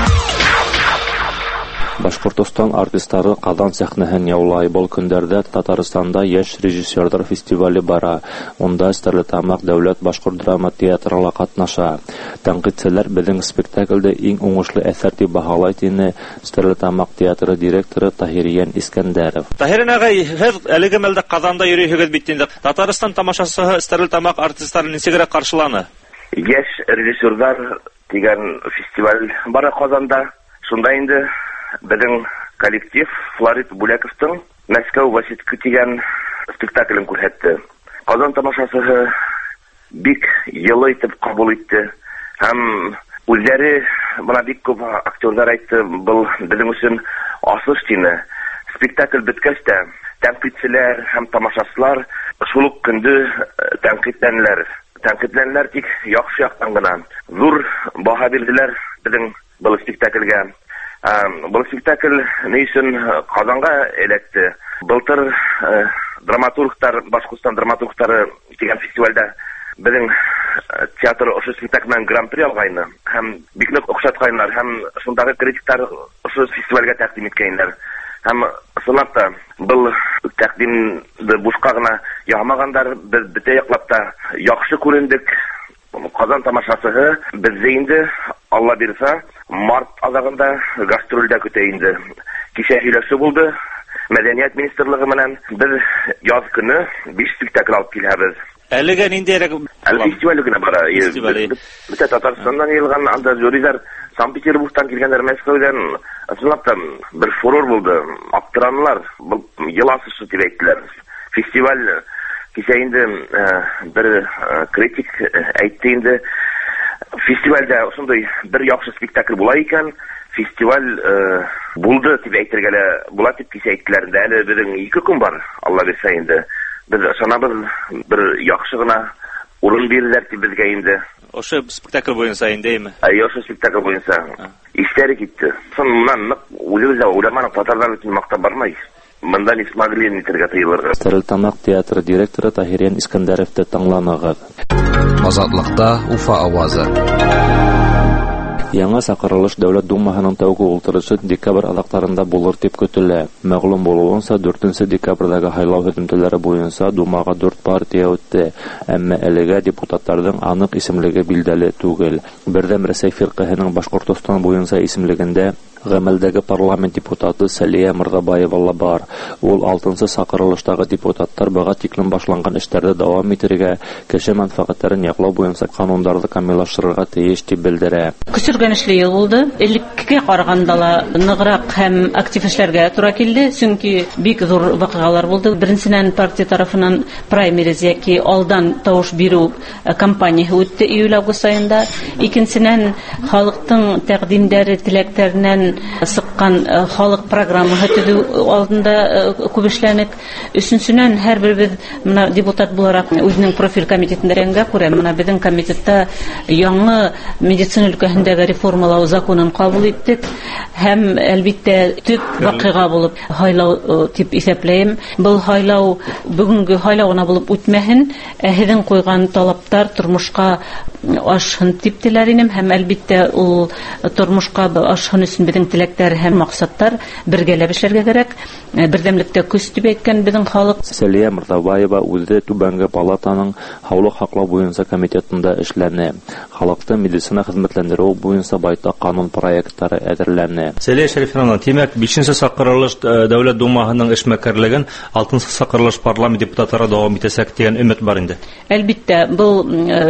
Башкортстан артистлары Казан сәхнәһен яулай. Бу көндәрдә Татарстанда яшь режиссерлар фестивале бара. Онда Стәрлетамак дәүләт башкорт драма театры катнаша. Тәнкыйтьчеләр безнең спектакльдә иң уңышлы әсәр дип баһалай дине Стәрлетамак театры директоры Таһириян Искәндәров. Таһириян агай, һез әлеге мәлдә Казанда йөрисегез бит инде. Татарстан тамашасы Стәрлетамак артистлары ничегрәк каршыланы? Яшь режиссерлар дигән фестиваль бара Казанда. Шунда инде безнең коллектив Флорид Буляковтың Мәскәү Васитка дигән спектаклен күрсәтте. Казан тамашасы бик йылы итеп кабул итте. Һәм үзләре бuna бик күп актерлар әйтте, бу безнең өчен асыш тине. Спектакль беткәч тә тәнкыйтьчеләр һәм тамашачылар шул ук көндә тәнкыйтьләнделәр тик яхшы яктан гына. Зур баһа бирделәр безнең бу спектакльгә. Бу спектакль нейшен Казанга эләкте. Былтыр драматурглар, Башкортстан драматурглары дигән фестивальдә безнең театр ошо спектакльнән гран-при алгайны. Һәм бик нык охшатканнар, һәм шундагы критиклар ошо фестивальгә тәкъдим иткәннәр. Һәм сынапта бу тәкъдимне бушка гына ягмагандар, без бите яклап та яхшы күрендек. Казан тамашасы бездә инде Алла бирсә март азагында гастрольдә көтә инде. Кичә һөйләшү булды. Мәдәният министрлыгы белән без яз көне 5 спектакль алып киләбез. Әлегә ниндирәк фестиваль генә бара. Бөтә Татарстаннан йөргән анда жюрилар Санкт-Петербургтан килгәннәр, Мәскәүдән, ысынлап та бер фурор булды. Аптыранлар, ел асышы дип әйттеләр. Фестиваль кичә инде бер критик әйтте инде, фестивальдә шундый бер яхшы спектакль була икән, фестиваль булды дип әйтергә була дип кичә әйттеләр. Әле безнең 2 көн бар, Алла бирсә инде. Без ышанабыз, бер яхшы гына урын бирделәр дип безгә инде. Ошо спектакль буенча индеме? Ошо спектакль буенча. Иштәре китте. Соннан үзебездә уйламаны, татарлар өчен мактап бармай. Монда не смогли нитергә тыелырга. Стәрлетамак театры директоры Таһириян Искәндәровты таңланыгыз. Азатлыкта Уфа авазы. Яңа сакырылыш Дәүләт Думаһының тәүге ултырышы декабрь аҙаҡтарында булыр дип көтөлә. Мәғлум булыуынса, 4 декабрдәге һайлау һөҙөмтәләре буйынса Думаға 4 партия үтте, әммә әлегә депутаттарҙың аныҡ исемлеге билдәле түгел. Берҙәм Рәсәй фирҡаһының Башҡортостан буйынса исемлегендә ғәмәлдәге парламент депутаты Сәлиә Мырҙабаева ла бар. Ул 6-нсы саҡырылыштағы депутаттар быға тиклем башланған эштәрҙе дауам итергә, кеше мәнфәғәттәрен яҡлау буйынса ҡанундарҙы камиллаштырырға тейеш тип белдерә. Көсөргәнешле йыл булды. Элеккегә ҡарағанда ла нығыраҡ һәм актив эшләргә тура килде, сөнки бик ҙур ваҡиғалар булды. Беренсенән партия тарафынан праймериз йәки алдан тауыш бирү кампанияһы үтте июль-август айында. Икенсенән халыҡтың тәҡдимдәре, теләктәренән сыҡҡан халыҡ программаһы төҙөү алдында күп эшләнек. Өсөнсөнән, һәр беребеҙ мына депутат булараҡ үҙенең профиль комитетендә күрә, мына беҙҙең комитетта яңы медицина өлкәһендәге реформалау законын ҡабул иттек һәм әлбиттә төп ваҡиға булып һайлау тип иҫәпләйем. Был һайлау бөгөнгө һайлауына булып үтмәһен, һеҙҙең ҡуйған талаптар тормошҡа ашһын тип теләр инем һәм әлбиттә ул тормошҡа ашһын өсөн беҙҙең теләктәр һәм маҡсаттар бергәләп эшләргә кәрәк. Берҙәмлектә көс дип әйткән беҙҙең халыҡ. Сәлиә Мырҙабаева үҙе Түбәнге палатаның һаулыҡ һаҡлау буйынса комитетында эшләне. Халыҡты медицина хеҙмәтләндереү буйынса байтаҡ ҡанун проекттары әҙерләне. Сәлиә Шәрифовна, тимәк, 5-нче саҡырылыш Дәүләт Думаһының эшмәкәрлеген 6-нчы саҡырылыш парламент депутаттары дауам итәсәк дигән өмөт бар инде. Әлбиттә, был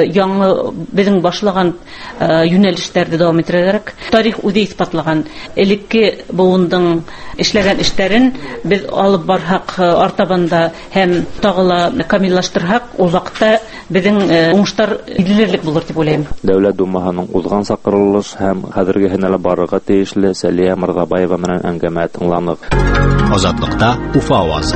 яңы беҙҙең башлаған йүнәлештәрҙе дауам итергә кәрәк. Тарих үҙе иҫбатлаған. Элекке быуындың эшләгән эштәрен беҙ алып барһаҡ артабанда һәм тағы ла камиллаштырһаҡ, ул ваҡытта беҙҙең уңыштар иҙелерлек булыр тип уйлайым. Дәүләт Думаһының уҙған саҡырылыш һәм хәҙергеһенә лә барырға тейешле Сәлиә Мырҙабаева менән әңгәмә тыңланыҡ. Азатлыҡта Уфа авазы.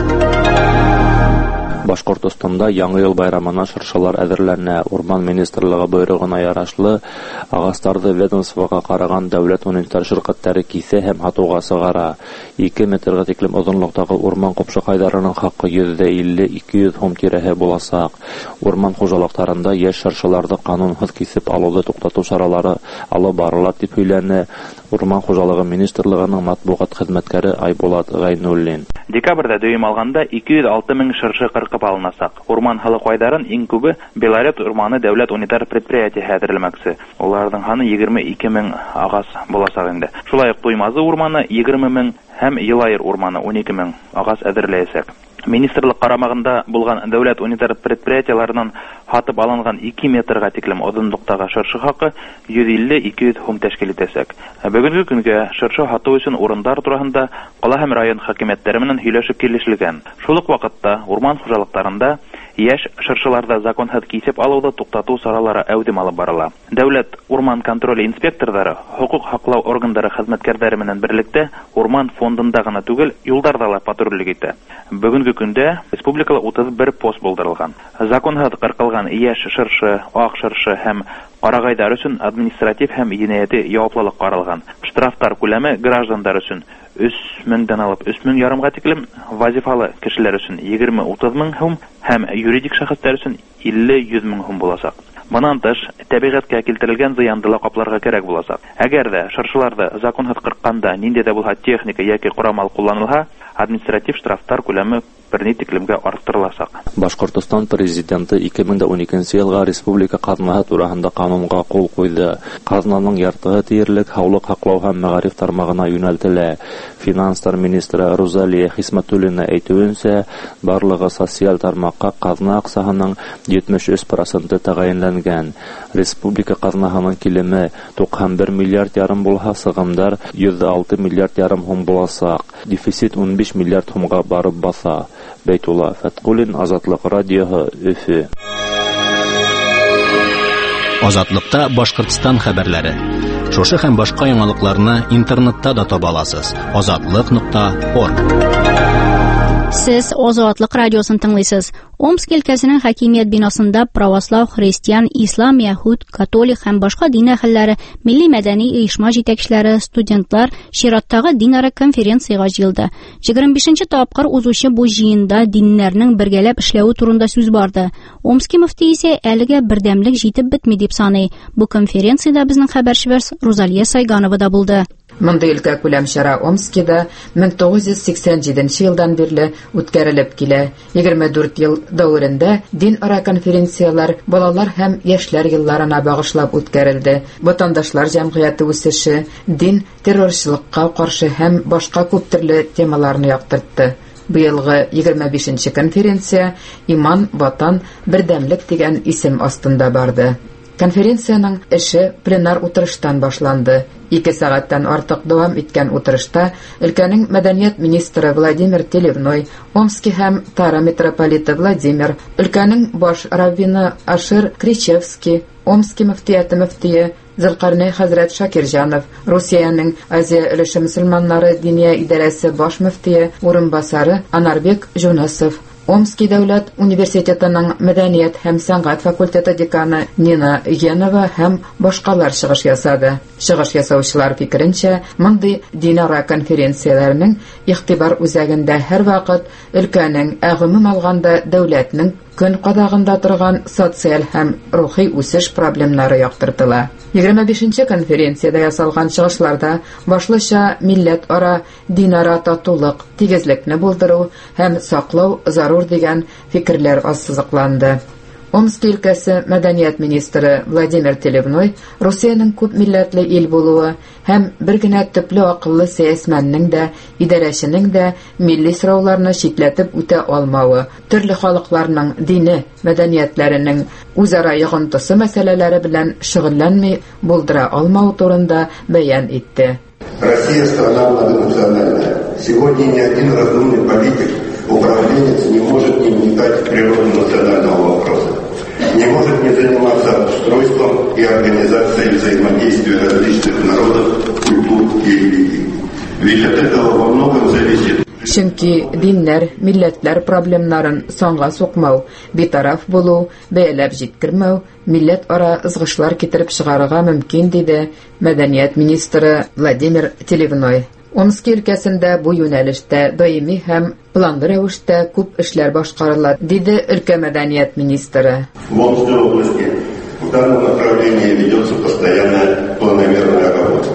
Башҡортостанда Яңы йыл байрамына шыршалар әҙерләнә. Урман министрлығы бойороғына ярашлы ағастарҙы ведомствоға ҡараған дәүләт унитар ширкәттәре киҫә һәм һатыуға сығара. 2 метрға тиклем оҙонлоҡтағы урман ҡупшыҡайҙарының хаҡы $150-200 һум тирәһе буласаҡ. Урман хужалыҡтарында йәш шыршаларҙы ҡанунһыҙ киҫеп алыуҙы туҡтатыу саралары алып барыла дип һөйләне Урман хужалығы министрлығының матбуғат хеҙмәткәре Айбулат Ғайнуллин. Декабрҙә дөйөм алғанда 206 мең шыршы ҡырҡып алынасаҡ. Урман һалыҡайҙарын иң күбе Белорет урманы дәүләт унитар предприятиеһы әҙерләмәксе. Уларҙың һаны 22 мең ағас буласаҡ инде. Шулай уҡ Туймазы урманы 20 мең һәм Йылайыр урманы 12 мең ағас әҙерләйәсәк. Министрлыҡ ҡарамағында булған дәүләт унитар предприятиеларынан һатып алынған 2 метрға тиклем оҙонлоҡтағы шыршы хаҡы 150-200 һум тәшкил итәсәк. Бөгөнгө көнгә шыршы һатыу өсөн урындар тураһында ҡала һәм район хакимиәттәре менән һөйләшеп килешелгән. Шул уҡ ваҡытта урман хужалыҡтарында йәш шыршыларҙы законһыҙ кисеп алыуҙы туҡтатыу саралары әүҙем алып барыла. Дәүләт урман контроле инспекторҙары, хоҡуҡ һаҡлау органдары хеҙмәткәрҙәре менән берлектә урман фондында ғына түгел, юлдарҙа ла патрульлек итә. Бөгөнгө көндә республикала 31 пост булдырылған. Законһыҙ ҡырҡылған йәш шыршы, аҡ шыршы һәм ҡарағайҙар өсөн административ һәм енәйәти яуаплылыҡ ҡаралған. Штрафтар күләме граждандар өсөн 3 меңдән алып 3 мең ярымға тиклем, вазифалы кешеләр өсөн 20-30 мең һум һәм юридик шәхестәр өсөн 50-100 мең һум буласаҡ. Бынан тыш, тәбиғәткә килтерелгән зыянды ла ҡапларға кәрәк буласаҡ. Әгәр ҙә шыршыларҙы законһыҙ ҡырҡҡанда ниндәй ҙә булһа техника йәки ҡорамал ҡулланылһа, административ штрафтар күләме берни тиклемгә арттырылачак. Башкортстан президенты 2012 елга республика казнаһы турында канунга кул куйды. Казнаның яртыгы тиерлек һаулык һаклау һәм мәгариф тармагына юнәлтелә. Финанстар министры Розалия Хисмәтуллина әйтүенчә, барлыгы социаль тармакка казна аксаһының 73% тәгаенләнгән. Республика казнаһының килеме 91 миллиард ярым булса, сыгымдар 106 миллиард ярым сум булачак. Дефицит 15 миллиард сумга барып баса. Бәйтулла Фаткуллин, Азатлык радиоһы, Өфе. Азатлыкта Башкортстан хәбәрләре. Шушы һәм башка яңалыкларны интернетта да таба аласыз. Azatlyk.org. Сез Азатлык радиосын тыңлыйсыз. Омск өлкәсенең хакимият бинасында православ, христиан, ислам, яһуд, католик һәм башка дин әһелләре, милли-мәдәни оешма җитәкчеләре, студентлар чираттагы динара конференцияга җыелды. 25-нче тапкыр узучы бу җыенда диннәрнең бергәләп эшләүе турында сүз барды. Омский мөфти исә әлегә бердәмлек җитеп бетми дип саный. Бу конференциядә безнең хәбәрчебез Розалия Сайганова да булды. Мондай өлкә күләм чара Омскида 1987 елдан бирле үткәрелеп килә. 24 ел дәврендә дин-ара конференциялар балалар һәм яшьләр елларына багышлап үткәрелде. Ватандашлар җәмгыяте үсеше, дин, террорчылыкка каршы һәм башка күп төрле темаларны яктыртты. Быелгы 25-нче конференция «Иман, ватан, бердәмлек» дигән исем астында барды. Конференциянең эше пленар утырыштан башланды. 2 сәгатьтән артык дәвам иткән утырышта өлкәнең мәдәният министры Владимир Телевной, Омский һәм Тара митрополиты Владимир, өлкәнең баш раввины Ашир Кричевский, Омский мөфтияте мөфтие Зөлкарнәй хәзрәт Шакирҗанов, Русиянең Азия өлеше мөселманнары диния идарәсе баш мөфтие урынбасары Анарбек Жунасов, Омский дәүләт университетының мәдәният һәм сәнгать факультеты деканы Нина Янова һәм башкалар чыгыш ясады. Чыгыш ясаучылар фикеренчә, мондый динара конференцияләрнең игътибар үзәгендә һәрвакыт өлкәнең гомум алганда дәүләтнең көн кадагында торган социаль һәм рухи үсеш проблемнары яктыртыла. 25-нче конференциядә ясалган чыгышларда башлыча милләт-ара динара татулык, тигезлекне булдыру һәм саклау зарур дигән фикерләр ассызыкланды. Омск өлкәсе мәдәният министры Владимир Телевной Русиянең күп милләтле ил булуы һәм бер генә төпле акыллы сәясәтмәннең дә, идарәченең дә милли сорауларны читләтеп үтә алмавы, төрле халыкларның дине, мәдәниятләренең үзара йогынтысы мәсьәләләре белән шөгыльләнми булдыра алмау турында бәян итте. Россия страна многонациональная. Сегодня ни один разумный политик, управленец не может не вникать в природу национального вопроса, не может не заниматься устройством и организацией взаимодействия различных народов, культур и религий. Ведь от этого во многом зависит. Чөнки диннәр, милләтләр проблемнарын санга сукмау, битараф булу, бәяләп җиткермәү, милләт-ара ызгышлар китереп чыгарырга мөмкин, диде мәдәният министры Владимир Телевной. Омск өлкәсендә бу юнәлештә даими һәм планлы рәвештә күп эшләр башкарыла, диде өлкә мәдәният министры. В Омской области в данном направлении ведется постоянная планомерная работа.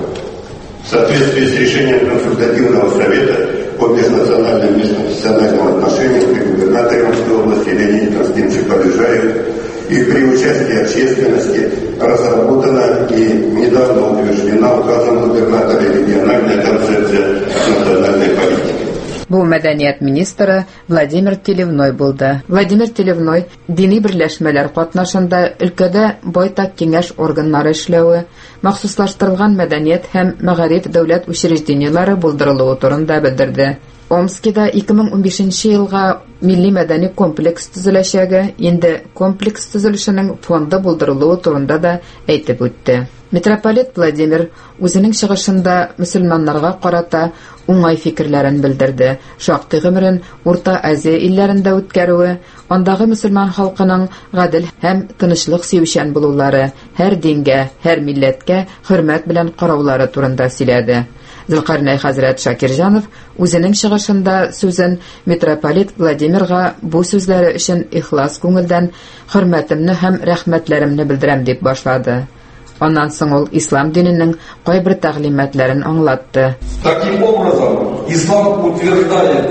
В соответствии с решением консультативного совета по межнациональным межконфессиональным отношениям при губернаторе Омской области Леониде Константиновиче Полежаеве и при участии общественности разработана и недавно утверждена указом губернатора региональная концепция национальной политики. Бу мәдәният министры Владимир Телевной булды. Владимир Телевной дини берләшмәләр катнашында өлкәдә байтак киңәш органнары эшләүе, махсуслаштырылган мәдәният һәм мәгариф дәүләт учреждениелары булдырылуы турында белдерде. Омскида 2015 елга милли мәдәни комплекс төзеләчәге, инде комплекс төзелешенең фонды булдырылуы турында да әйтеп үтте. Митрополит Владимир үзенең чыгышында мөселманнарга карата уңай фикерләрен белдерде. Шактый гомерен Урта Азия илләрендә үткәрүе, андагы мөселман халкының гадел һәм тынычлык сөючән булулары, һәр дингә, һәр милләткә хөрмәт белән караулары турында сөйләде. Зөлкарнәй хәзрәт Шакирҗанов үзенең чыгышында сүзен митрополит Владимирга бу сүзләре өчен ихлас күңелдән хөрмәтемне һәм рәхмәтләремне белдерәм дип башлады. Аннан соң ул ислам диненең кайбер тәгълиматларын аңлатты. Таким образом, ислам утверждает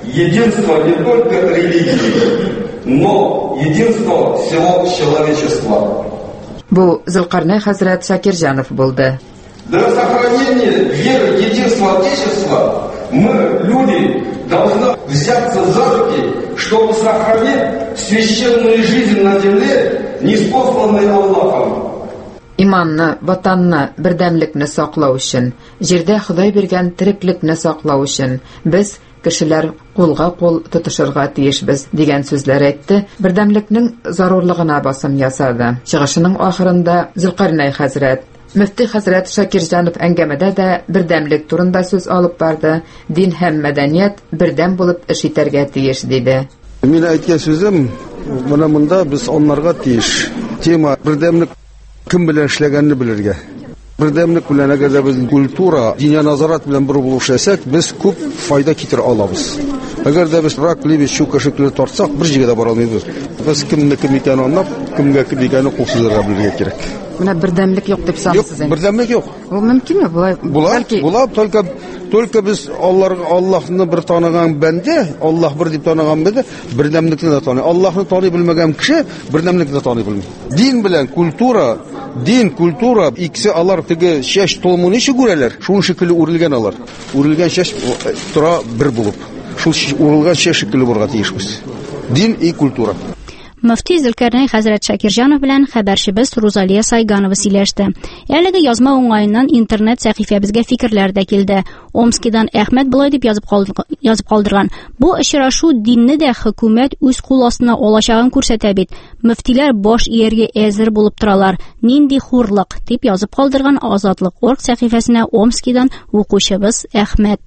единство не только религии, но единство всего человечества. Бу Зулкарнай хәзрәт Шакирҗанов булды. Для сохранения веры, единства Отечества мы, люди, должны взяться за руки, чтобы сохранить священную жизнь на земле, ниспосланной Аллахом. Иманны, ватанны, бердәмлекне саклау өчен, җирдә Ходай биргән тереклекне саклау өчен без кешеләр кулга-кул тотышырга тиешбез дигән сүзләр әйтте, бердәмлекнең зарурлыгына басым ясады. Чыгышының ахырында Зулкарнай хәзрәт, Мөфти хәзрәт Шакирҗанов әңгәмәдә дә бердәмлек турында сүз алып барды, дин һәм мәдәният бердәм булып эш итәргә тиеш диде. Мин әйткән сүзем, моны монда без анларга тиеш. Тема бердәмлек кем белән эшләгәнне белергә. Бердәмлек белән әгәр без культура, динья назарат белән бер булып эшләсәк, без күп файда китер алабыз. Әгәр дә без рак, либез щука шикелле тартсак, бер җиргә дә бара алмыйбыз. Без кемне кем икәнен аңлап, кемгә дигәнне кулсызларга белергә кирәк. Менә бердәмлек юк дип саныйсыз инде. Бердәмлек юк. Ул мөмкинме булай? Була, только без Аллаһны бер таныган бәндә, Аллаһ бер дип таныган бәндә, бердәмлекне дә таный. Аллаһны таный белмәгән кеше бердәмлекне дә таный белми. Дин белән культура икесе алар теге чәч толмуны ничек күрәләр? Шуның шикелле үрелгән алар. Үрелгән чәч тора бер булып. Шул үрелгән чәч шикелле булырга тиешбез. Дин и культура. Мөфти Зулкарнай хәзрәт Шакирҗанов белән хәбәрчебез Рузалия Сайганова сөйләште. Әлеге язма уңаеннан интернет сәхифәбезгә фикерләр дә килде. Омскидан Әхмәт булай дип язып калдырган. Бу очрашу динне дә хөкүмәт үз кул астына алачагын күрсәтә бит. Мөфтиләр баш ияргә әзер булып торалар. Нинди хурлык дип язып калдырган Азатлык.орг сәхифәсенә Омскидан укучыбыз Әхмәт.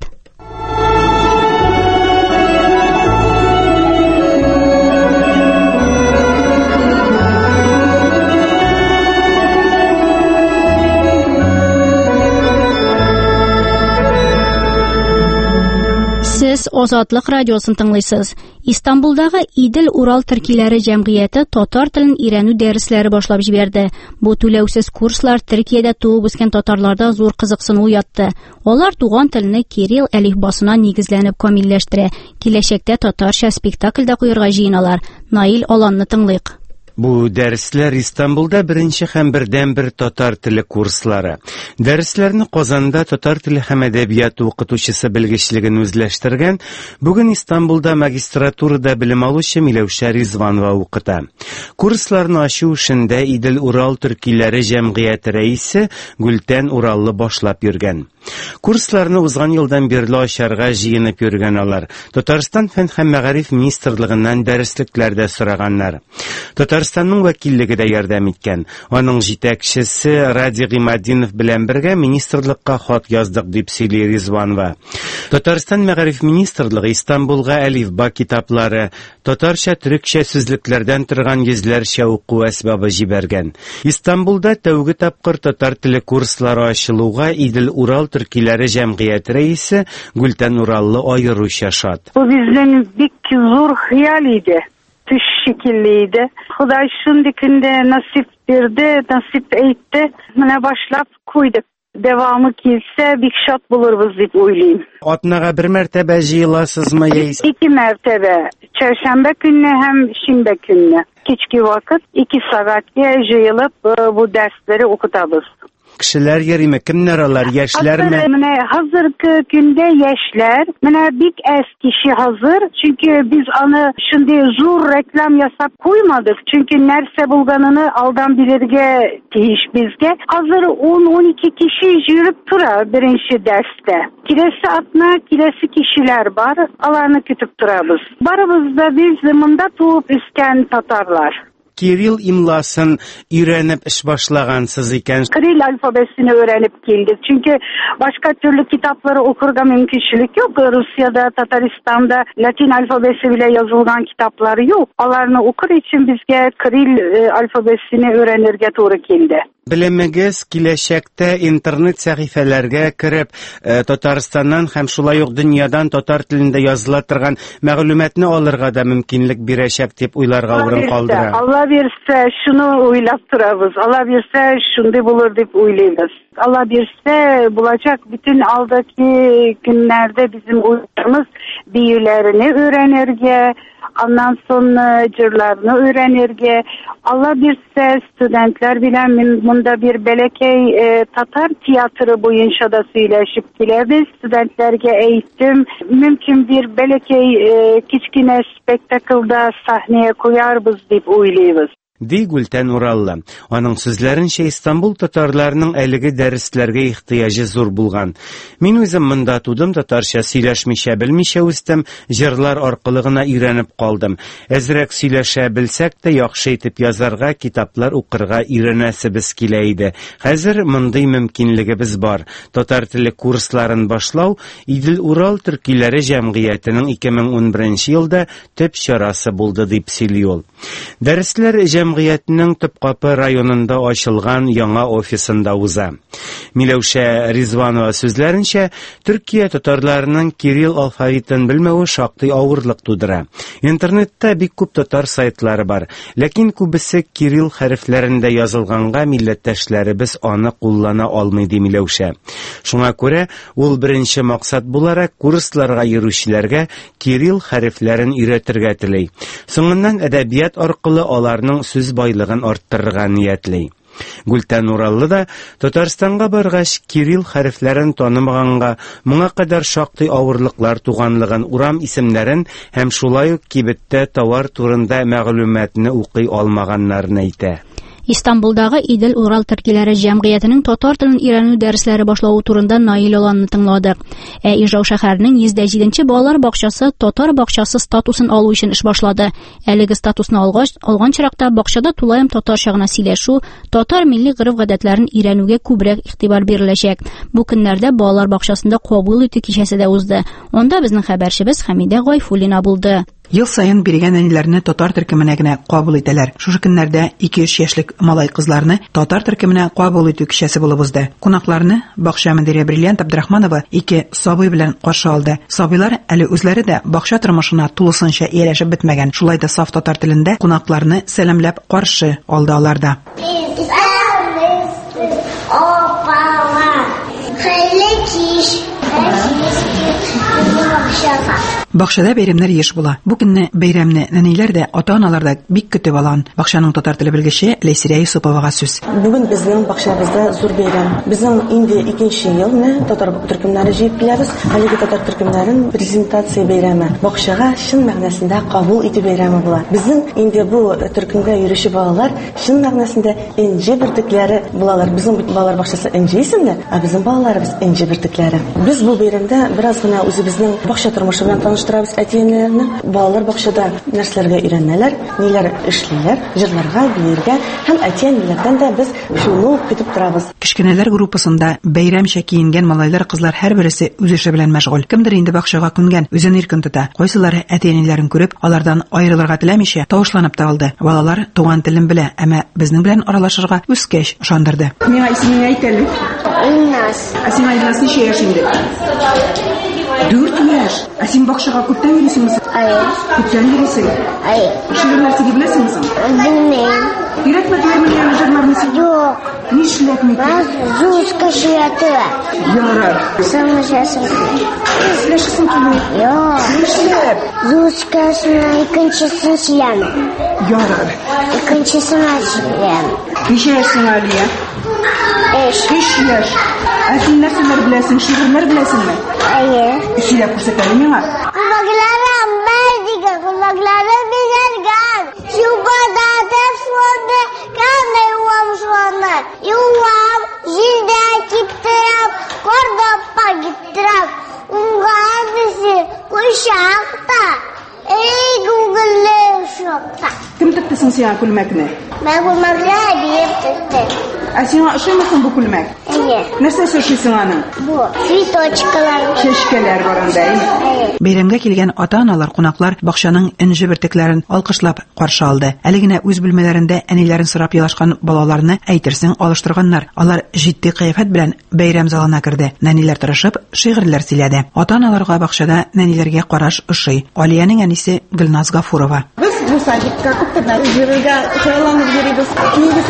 Сез Азатлык радиосын тыңлыйсыз. Истанбулдагы Идел-Урал төркиләре җәмгыяте татар телен өйрәнү дәресләре башлап җибәрде. Бу түләүсез курслар Төркиядә туып үскән татарларда зур кызыксыну уятты. Алар туган телне Кирилл әлифбасына нигезләнеп камилләштерә. Киләчәктә татарча спектакльдә куярга җыеналар. Наил Аланны тыңлыйк. Бу дәресләр Истанбулда беренче һәм бердәнбер татар теле курслары. Дәресләрне Казанда татар теле һәм әдәбияты укытучысы белгечлеген үзләштергән, бүген Истанбулда магистратурада белем алучы Миләүшә Ризванова укыта. Курсларны ачу эшендә Идел-Урал төркиләре җәмгыяте рәисе Гөлтән Ураллы башлап йөргән. Курсларны узган елдан бирле ачарга җыенып йөргән алар. Татарстан фән һәм мәгариф министрлыгыннан дәреслекләрдә сораганнар. Татарстанның вәкиллеге дә ярдәм иткән. Аның җитәкчесе Ради Гыймаддинов белән бергә министрлыкка хат яздык дип сөйли Ризванова. Татарстан мәгариф министрлыгы Истанбулга әлифба китаплары, татарча, төрекчә сүзлекләрдән торган йөзләрчә уку әсбабы җибәргән. Истанбулда тәүге тапкыр татар теле курслары ачылуга Идел-Урал төркиләре җәмгыяте рәисе Гөлтән Ураллы аеруча шат. Bu bizden bir zor hayaliydi. Tuş şekilliydi. Xuday şundikinde nasip verdi, nasip etti. Mene başlap koyduk. Devamı kilse bir şat buluruz deyip oylayayım. Atnağa bir mərtəbə jıyılasızmı? İki mərtəbə. Çarşamba günü hem şimbe günü. Keçki vakit 2 saatga jıyılıp bu dersleri okutabız. Kişiler yerime kimler alar? Yaşlar mı? Hazırki günde yaşlar. Bik az kişi hazır. Çünkü biz onu şimdi zor reklam yasap koymadık. Çünkü nerse bulganını aldan bilirge tiyiş bizge. Hazır 10-12 kişi jürüp tura birinci derste. Kilesi atna, kilesi kişiler var. Alanı kütüp turabız. Barımızda biz zamanda tuğup üsken Tatarlar. Kirill imlasını öğrenip iş başlagansız iken. Kirill alfabesini öğrenip geldik. Çünkü başka türlü kitapları okurga mümkünçülük yok. Rusya'da, Tataristan'da Latin alfabesi bile yazılgan kitapları yok. Alarını okur için bizge Kirill alfabesini öğrenirge doğru geldi. Bilemegez kиләчәктә интернет сәхифәләргә кереп, Татарстаннан һәм шулай ук дөньядан татар телендә языла торган мәгълүматны алырга да мөмкинлек бирәчәк дип уйларга урын калдыра. Allah versə şunu uylab turabız. Allah versə şunday bulur deyip uyluyuz. Allah birse bulacak. Bütün aldaki günlerde bizim uyarımız büyülerini öğrenirge, ondan sonra cırlarını öğrenirge. Allah birse studentler bilen bunda bir belekey Tatar tiyatro boyunca da söyleşip kileriz. Studentlerge eğitim mümkün bir belekey kiçkine spektaklda sahneye koyarbız deyip uyluyuz. Ди Гүлтән Ураллы. Аның сүзләренчә Истанбул татарларының әлеге дәресләргә ихтыяҗы зур булган. Мин үзем монда тудым, татарча сөйләшмичә, белмичә үстем, җырлар аркылы гына өйрәнеп калдым. Әзрәк сөйләшә белсәк тә яхшы итеп язарга, китаплар укырга өйрәнәсебез килә иде. Хәзер мондый мөмкинлегебез бар. Татар теле курсларын башлау Идел Урал төркиләре җәмгыятенең 2011 елда төп чарасы булды дип сөйли ул. Дәресләр җәмгыятенең Төпкапы районында ачылган яңа офисында уза. Миләүшә Ризванова сүзләренчә, Төркия татарларының кирилл алфавитын белмәве шактый авырлык тудыра. Интернетта бик күп татар сайтлары бар, ләкин күбесе кирилл хәрефләрендә язылганга милләттәшләребез аны куллана алмый ди Миләүшә. Шуңа күрә ул беренче максат буларак курсларга йөрүчеләргә кирилл хәрефләрен өйрәтергә тели. Соңыннан әдәбият аркылы аларның сүз байлыгын арттырырга ниятли. Гүлтән Ураллы да Татарстанга баргач кирилл хәрефләрен танымаганга, моңа кадәр шактый авырлыклар туганлыгын, урам исемнәрен һәм шулай ук кибеттә товар турында мәгълүматны укый алмаганнарын әйтә. Истанбулдагы Идел Урал төркиләре җәмгыятенең татар телен өйрәнү дәресләре башлауы турында Наил Аланны тыңладык. Ижау шәһәренең 107-нче балалар бакчасы татар бакчасы статусын алу өчен эш башлады. Әлеге статусны алган чиракта бакчада тулаем татарча гына сөйләшү, татар милли гореф-гадәтләрен өйрәнүгә күбрәк игътибар биреләчәк. Бу көннәрдә балалар бакчасында кабул итү кичәсе дә узды. Онда безнең хәбәрчебез Хәмидә Гайфуллина булды. Ел сайын биргән әниләрне татар төркеменә генә кабул итәләр. Шушы көннәрдә 2-3 яшьлек малай кызларны татар төркеменә кабул итү кичәсе булып узды. Кунакларны бакча мөдире Бриллиант Абдрахманова 2 сабый белән каршы алды. Сабыйлар әле үзләре дә бакча тормышына тулысынча ияләшеп бетмәгән. Шулай да саф татар телендә кунакларны сәламләп каршы алды аларда. Бакчада бәйрәмнәр еш була. Бу көнне бәйрәмне нәниләр дә, ата-аналар да бик көтеп алган. Бакчаның татар теле белгече Ләйсирә Юсуповага сүз. Бүген безнең бакчабызда зур бәйрәм. Безнең инде 2нче елны татар төркемнәре җыеп киләбез. Әлеге татар төркемнәрен презентация бәйрәме. Бакчага чын мәгънәсендә кабул итү бәйрәме була. Безнең инде бу төркемгә йөрүче балалар чын мәгънәсендә энҗе бөртекләре булалар. Безнең балалар бакчасы энҗе исемле, ә безнең балаларыбыз энҗе бөртекләре. Без бу бәйрәмдә бераз гына үзебезнең бакча тормышы белән таныштырабыз әтиәннәрне. Балалар бакчада нәрсәләргә өйрәнәләр, ниләр эшлиләр, җырларга, биергә һәм әтиәннәрдән дә без шуны көтеп торабыз. Кичкенәләр группасында бәйрәмчә киенгән малайлар, кызлар һәрберсе үз эше белән мәшгуль. Кемдер инде бакчага күнгән, үзен иркен тота. Кайсылары әтиәннәрен күреп, алардан аерылырга теләмичә тавышланып та алды. Балалар туган телен белә, әмма безнең белән аралашырга үскәч ышандырды. Миңа исемеңне әйт әле. Илнас. Син Илнас ничә яшь инде? 4 яшь. Син бакчага күптән йөрисеңме? Күптән йөрисең? Шигырь нәрсәгә беләсеңме? Белмим. Өйрәтмәделәрме җырларны син? Юк. Нишләтми? Зузка шиятыла. Ярар. Самышасың. Сөйләшәсең килми? Юк. Нишләп? Зузкасының икенчесен сөйләме. Ярар. Икенчесен сөйләме. Ничә яшьсең, Алия? 5 яшь. Син нәрсәләр беләсең? Шигырьләр беләсеңме? Сөйләп күрсәт әле миңа. Кулакларым бар дигән, кулакларым бизәлгән. Югада тәфсонды, кандай уамшланар. Юам, җилдә киптерәп, корда пагиттерәп. Уңган бисе кушакта. Эй, гугллы шокта. Кем тектесең сиңа күлмәкне? Мен күлмәкне биеп текте. Сиңа ошыймы бу күлмәк? Нәрсә сөйләшәсең аның? Бу цветочкалар. Чәчкәләр бар анда. Бәйрәмгә килгән ата-аналар, кунаклар бакчаның энҗе бөртекләрен алкышлап каршы алды. Әле генә үз бүлмәләрендә әниләрен сорап елашкан балаларны әйтерсең алыштырганнар. Алар җитди кыяфәт белән бәйрәм залына керде. Нәниләр тырышып шигырьләр сөйләде. Ата-аналарга бакчада нәниләргә караш ошый. Алияның әнисе Гөлназ Гафурова. Без бу садикка күптән җырга хыялланып йөрибез. Нигез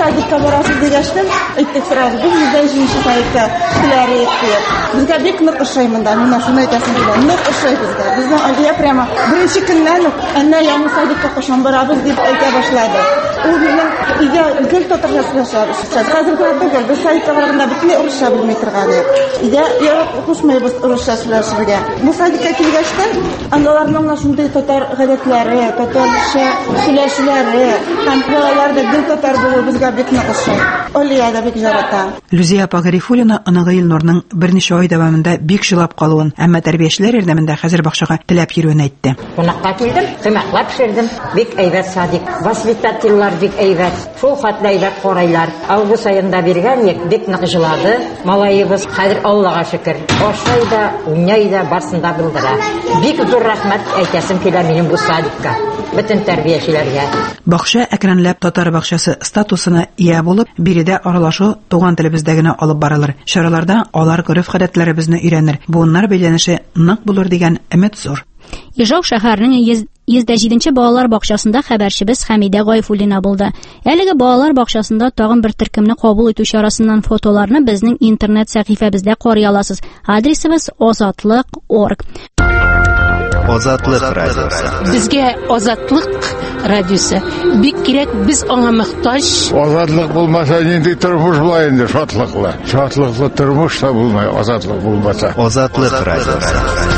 садикка барасыз дигәчтен, әйтеп сорады. Без 100-нче садикка киләр идек. Безгә бик нык ошый монда. Менә шуны әйтәсем килә. Нык ошый безгә. Безнең Алия прямо беренче көннән үк әнә яңа садикка кашан барабыз дип әйтә башлады. Ул безнең өйдә гел татарча хәзер күрәбез, без садикка барганда бөтенләй урысча белми торган идек. Өйдә ярып кушмыйбыз урысча сөйләшергә. Бу садикка килгәчтән аңларның шундый татар гадәтләре, татарча сөйләшүләре, һәм балаларда гел татар булу безгә бик нык ошый. Алия да бик ярата. Лүзия Пагарифулина аныгы Илнурның берничә ай дәвамында бик җылап калуын, әмма тәрбиячеләр ярдәмендә хәзер бакчага теләп йөрүен әйтте. Кунакка килдем, кыймаклап пешердем. Бик әйбәт садик. Воспитательләр бик әйбәт. Шул хәтле әйбәт карайлар. Август аенда биргән ек бик нык җылады. Малаебыз хәзер Аллага шөкер. Ашай да, уйный да, барсында булдыра. Бик зур рәхмәт әйтәсем килә минем бу садикка. Бөтен тәрбиячеләргә. Бакча әкренләп татар бакчасы статусына ия булып, биредә аралашу туган телебездә генә алып барылыр. Чараларда алар гореф-гадәтләребезне өйрәнер. Буыннар бәйләнеше нык булыр дигән өмет зур. Ижау шәһәренең 107-нче балалар бакчасында хәбәрчебез Хәмидә Гайфуллина булды. Әлеге балалар бакчасында тагын бер төркемне кабул итү чарасыннан фотоларны безнең интернет сәхифәбездә карый аласыз. Адресыбыз ozatlik.org. Азатлык радиосы. Безгә Азатлык радиосы бик кирәк, біз аңа мохтаҗ. Азатлык булмаса нинди тормыш була инде, шатлыклы. Шатлыклы тормыш та булмай, азатлык булмаса. Азатлык радиосы.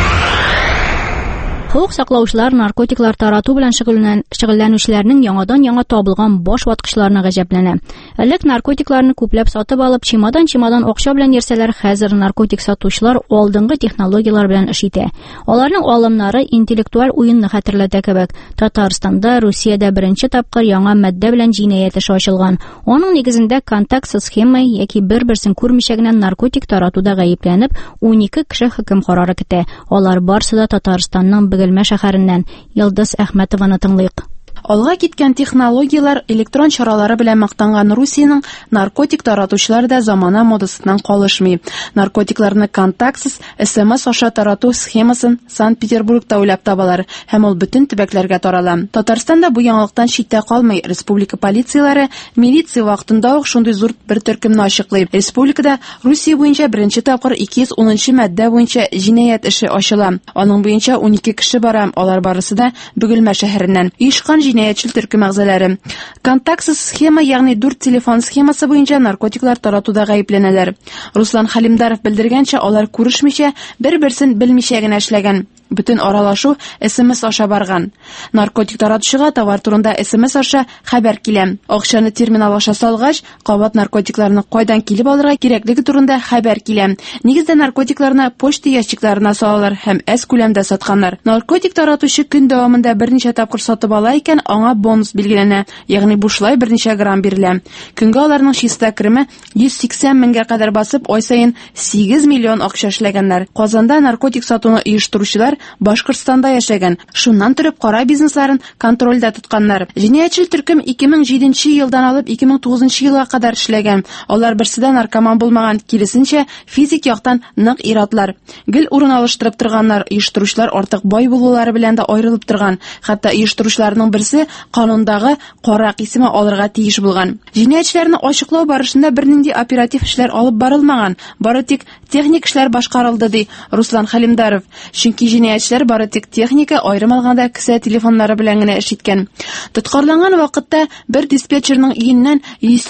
Хокук саклаучылар наркотиклар тарату белән шөгыльләнүчеләрнең яңадан-яңа табылган баш ваткычларына гаҗәпләнә. Элек наркотикларны күпләп сатып алып, чемодан акча белән йөрсәләр, хәзер наркотик сатучылар алдынгы технологиялар белән эш итә. Аларның алымнары интеллектуаль уенны хәтерләтә кебек. Татарстанда, Русиядә беренче тапкыр яңа матдә белән җинаять эше ачылган. Аның нигезендә контактсыз схема яки бер-берсен күрмичә генә наркотик таратуда гаепләнеп, 12 кеше хөкем карары көтә. Алар барысы да Татарстанның Бөгелмә шәһәреннән. Йылдыз Әхмәтованы тыңлыйк. Алга киткән технологиялар, электрон чаралары белән мактанган Русиянең наркотик таратучылары да замана модасыннан калышмый. Наркотикларны контактсыз СМС аша тарату схемасын Санкт-Петербургта уйлап табалар, һәм ул бөтен төбәкләргә тарала. Татарстанда бу яңалыктан читтә калмый. Республика полицияләре милиция вакытында ук шундый зур бер төркемне ачыклый. Республикада Русия буенча беренче тапкыр 210 матдә буенча җинаять эше ачыла. Аның буенча 12 кеше бара, алар барысы да Бөгелмә шәһәреннән. Ишкан җинаятьчел төркем әгъзалары. Контактсыз схема, ягъни 4 телефон схемасы буенча наркотиклар таратуда гаепләнәләр. Руслан Халимдаров белдергәнчә, алар күрешмичә, бер-берсен белмичә генә эшләгән. Бүтән аралашу СМС аша барган. Наркотик таратучыга товар турында СМС аша хәбәр килә. Акчаны терминал аша салгач, кабат наркотикларны кайдан килеп алырга кирәклеге турында хәбәр килә. Нигездә наркотикларны почта ящикларына салалар һәм әз күләмдә сатканнар. Наркотик таратучы көн дәвамында берничә тапкыр сатып ала икән, аңа бонус билгеләнә, ягъни бушлай берничә грамм бирелә. Көнгә аларның чиста кереме 180 меңгә кадәр басып, ай саен 8 миллион акча эшләгәннәр. Казанда наркотик сатуны оештыручылар Башкортстанда яшәгән. Шуннан турып кара бизнесларын контрольдә тотканнар. Җинаятьчел төркем 2007 елдан алып 2009 елга кадәр эшләгән. Алар берсидә наркоман булмаган, киресенчә физик яктан нык иратлар. Гел урын алыштырып торганнар, оештыручылар артык бай булулары белән дә аерылып торган. Хәтта оештыручыларның берсе канундагы кара исеме алырга тиеш булган. Җинаятьчеләрне ачыклау барышында бернинди оператив эшләр алып барылмаган. Бары тик техник эшләр башкарылды, ди Руслан Халимдаров. Чөнки җинаятьчеләр бары тик техника, аерым алганда кесә телефоннары белән генә эш иткән. Тоткарланган вакытта бер диспетчерның өеннән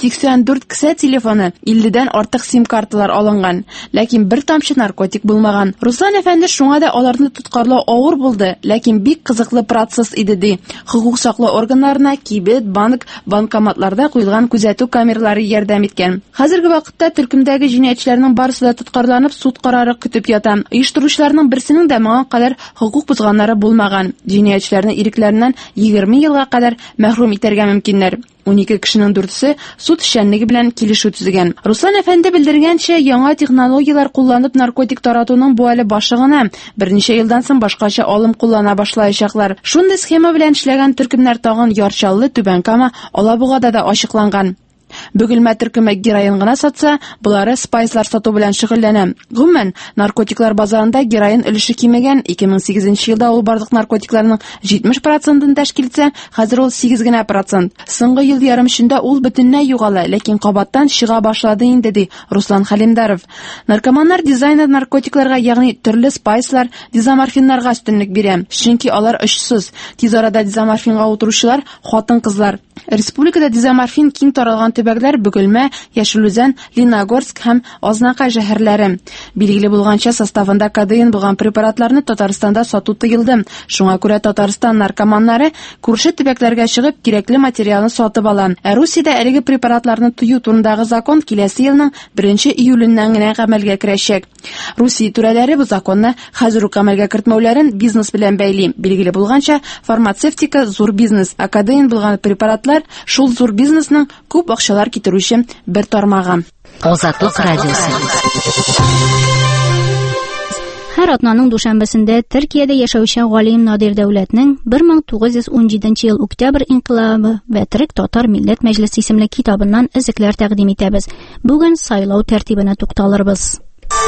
184 кесә телефоны, 50дән артык сим-карталар алынган. Ләкин бер тамчы наркотик булмаган. Руслан әфәнде шуңа да аларны тоткарлау авыр булды, ләкин бик кызыклы процесс иде, ди. Хукук саклау органнарына кибет, банкоматларда куелган күзәтү камералары ярдәм иткән. Хәзерге вакытта төркемдәге җинаятьчеләрнең барысы да тоткарланып, суд карары көтеп ята. Оештыручыларның берсенең дә моңа кадәр хукук бузганнары булмаган. Җинаятьчеләрне ирекләреннән 20 елга кадәр мәхрүм итәргә мөмкиннәр. 12 кешенең 4-се суд эшчәнлеге белән килешү төзегән. Руслан әфәнде белдергәнчә, яңа технологиялар кулланып наркотик таратуның бу әле башы гына. Берничә елдан соң башкача алым куллана башлаячаклар. Шундый схема белән эшләгән төркемнәр тагын Ярчаллы, Түбән Кама, Алабугада да ачыкланган. Бөгелмә төркеме героин гына сатса, булары спайслар сату белән шөгыльләнә. Гомумән, наркотиклар базарында героин өлеше кимәгән. 2008 елда ул барлык наркотикларның 70%-ын тәшкил итсә, хәзер ул 8%. Соңгы ел ярым эчендә ул бөтенләй югала, ләкин кабаттан чыга башлады инде, ди Руслан Халимдаров. Наркоманнар дизайнер наркотикларга, ягъни төрле спайслар, дизоморфиннарга өстенлек бирә, чөнки алар очсыз. Тиз арада дизоморфинга утыручылар хатын-кызлар. Республикада дизоморфин киң таралган төбәкләр Бөгелмә, Яшелүзән, Леногорск һәм Азнакай шәһәрләре. Билгеле булганча, составында кадеин булган препаратларны Татарстанда сату тыелды. Шуңа күрә Татарстан наркоманнары күрше төбәкләргә чыгып, кирәкле материалны сатып ала. Русиядә әлеге препаратларны тыю турындагы закон киләсе елның 1 июленнән генә гамәлгә керәчәк. Русия түрәләре бу законны хәзер үк гамәлгә кертмәүләрен бизнес белән бәйли. Билгеле булганча, фармацевтика зур бизнес, кадеин булган препаратлар шул зур бизнесның күп акчалар китерүче бер тармагы. Азатлык радиосы. Һәр атнаның душанбәсендә Төркиядә яшәүче галим Надир Дәүләтнең 1917 ел Октябрь инкыйлабы ва Төрек татар милләт мәҗлесе исемле китабыннан изекләр тәкъдим итәбез. Бүген сайлау тәртибенә тукталырбыз.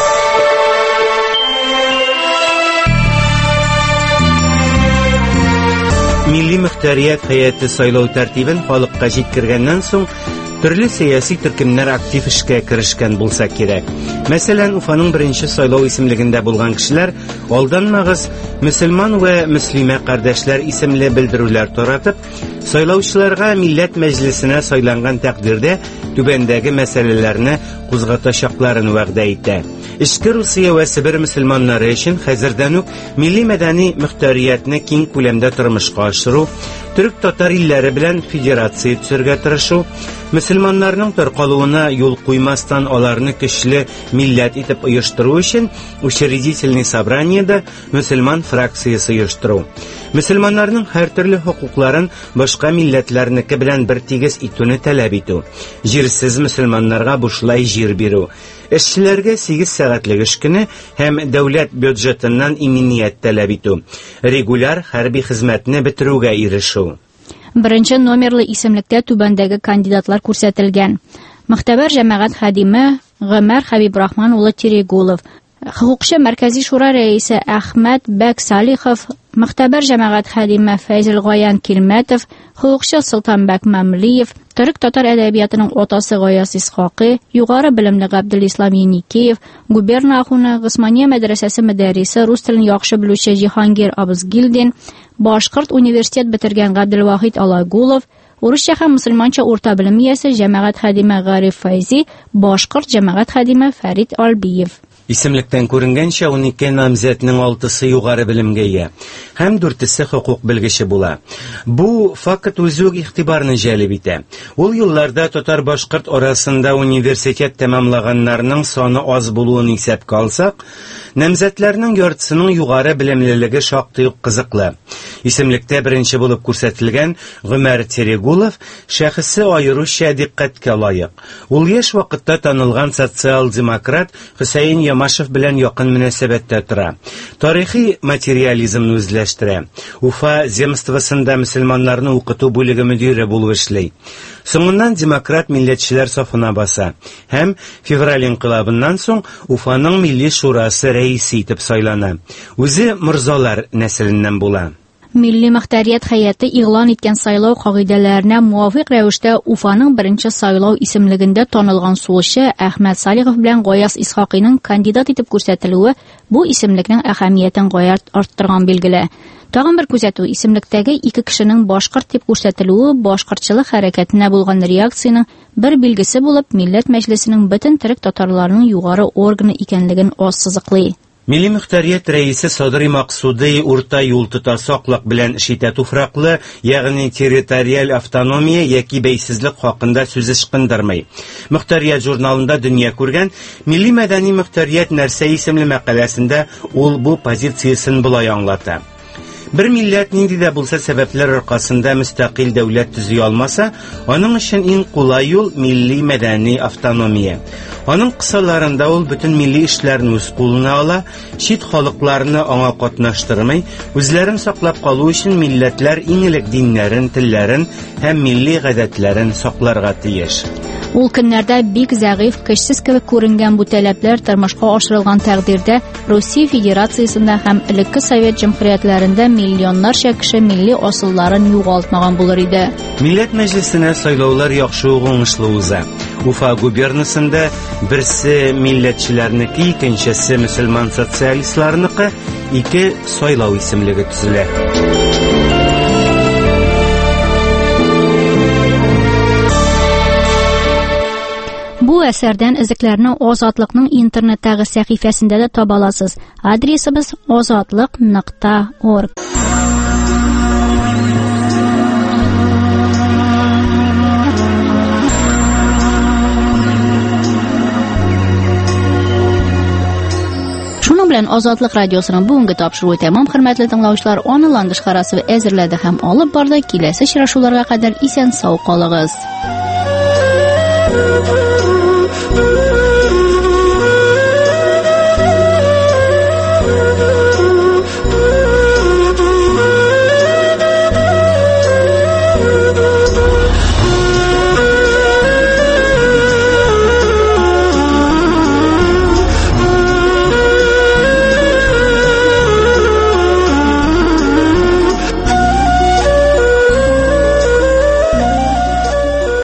Милли мөхтәрият һәйәте сайлау тәртибен халыкка җиткергәннән соң төрле сәяси төркемнәр актив эшкә керешкән булса кирәк. Мәсәлән, Уфаның беренче сайлау исемлегендә булган кешеләр алданмагыз мөселман ва мөслимә кардәшләр исемле белдерүләр таратып, сайлаучыларга милләт мәҗлесенә сайланган тәкъдирдә түбәндәге мәсьәләләрне кузгатачакларын вәгъдә итә. Эчке Русия ва Сибир мөселманнары өчен хәзердән үк милли мәдәни мөхтәриятне киң күләмдә тормышка ашыру, төрек татар илләре белән федерация төзергә тырышу, мөселманнарның таркалуына юл куймастан аларны көчле милләт итеп оештыру өчен учредительный собраниедә мөселман фракциясе оештыру, мөселманнарның һәртөрле хокукларын башка милләтләрнеке белән бер тигез итүне таләп итү, җирсез мөселманнарга бушлай җир бирү, эшчеләргә 8 сәгатьлек эш көне һәм дәүләт бюджетыннан иминiyet таләп итү, регуляр хәрби хезмәтне бетерүгә ирешү. Беренче номерлы исемлектә түбәндәге кандидатлар күрсәтелгән. Мөхтәбәр җәмәгать хадиме Гомәр Хәбибрахман улы Терегулов, хукукчы Мәркәзи шура рәисе Әхмәт Бәк Салихов, мөхтәбәр җәмәгать хадиме Фәйзел Гаян Килмәтов, хукукчы Солтанбәк Мәмлиев, Төрек татар әдәбиятының атасы Гаяз Исхакый, югары белемле Габделислам Еникеев, губерна ахуны Госмания мәдрәсәсе мөдәррисе, рус телен яхшы белүче Җиһангир Абызгилдин, Башкорт университет бетергән Габделвахит Алагулов, урысча һәм мөселманча урта белем иясе җәмәгать хадиме Гариф Файзи, Башкорт җәмәгать хадиме Фәрит Албиев. Исемлектән күренгәнчә 12 намзәтнең 6-сы югары белемгә ия һәм 4-се хокук белгече була. Бу факт үзе үк игътибарны җәлеп итә. Ул елларда татар-башкорт арасында университет тәмамлаганнарның саны аз булуын исәпкә алсак, намзәтләрнең яртысының югары белемлелеге шактый ук кызыклы. Исемлектә беренче булып күрсәтелгән Гомәр Терегулов шәхесе аеруча диккатькә лаек. Ул яшь вакытта танылган социал-демократ Хөсәен Ямашев белән якын мөнәсәбәттә тора. Тарихи материализмны үзләштерә. Уфа земствосында мөселманнарны укыту бүлеге мөдире булып эшли. Соңыннан демократ милләтчеләр сафына баса һәм февраль инкыйлабыннан соң Уфаның милли шурасы рәисе итеп сайлана. Үзе морзалар нәселеннән була. Милли мөхтәрият һәйәте игълан иткән сайлау кагыйдәләренә муафиq рәвештә Уфаның беренче сайлау исемлегендә танылган сулчы Әхмәт Салихов белән Гаяз Исхакыйның кандидат итеп күрсәтелүе бу исемлекнең әһәмиятен гаять арттырган билгеле. Тагын бер күзәтү, исемлектәге 2 кешенең башкорт дип күрсәтелүе башкортчылык хәрәкәтенә булган реакцияның бер билгесе булып, милләт мәҗлесенең бөтен төрек татарларының югары органы икәнлеген ассызыклый. Милли мөхтәрият рәисе Садри Максуди урта юл тота саклык белән эшитә туфраклы, ягъни территориаль автономия яки бәйсезлек хакында сүз ычкындырмый. Мөхтәрият журналында дөнья күргән милли мәдәни мөхтәрият нәрсә исемле мәкаләсендә ул бу позициясын булай аңлата. Бер милләт нинди дә булса сәбәпләр аркасында мөстәкыйль дәүләт төзи алмаса, аның өчен иң кулай юл милли мәдәни автономия. Аның кысаларында ул бүтән милли эшләрне үз кулына ала, чит халыкларны аңа катнаштырмый, үзләрен саклап калу өчен милләтләр иң элек диннәрен, телләрен һәм милли гадәтләрен сакларга тиеш. Ул көннәрдә бик зәгыйф, көчсез кебек күренгән бу таләпләр тормышка ашырылган тәкъдирдә Россия Федерациясендә һәм элекке Совет җөмһүриятләрендә миллионнарча кеше милли асылларын югалтмаган булыр иде. Милләт мәҗлесенә сайлаулар яхшы уңышлы уза. Уфа губернасында берсе милләтчеләрнеке, икенчесе мөселман социалистларныкы, ике сайлау исемлеге төзелә. Бу әсәрдән изекләрне Азатлыкның интернеттагы сәхифәсендә дә таба аласыз. Адресыбыз azatlik.org. Шуның белән Азатлык радиосының бүгенге тапшыруы тәмам, хөрмәтле тыңлаучылар. Аны Ландыш Харасова әзерләде һәм алып барды. Киләсе очрашуларга кадәр исән сау калыгыз.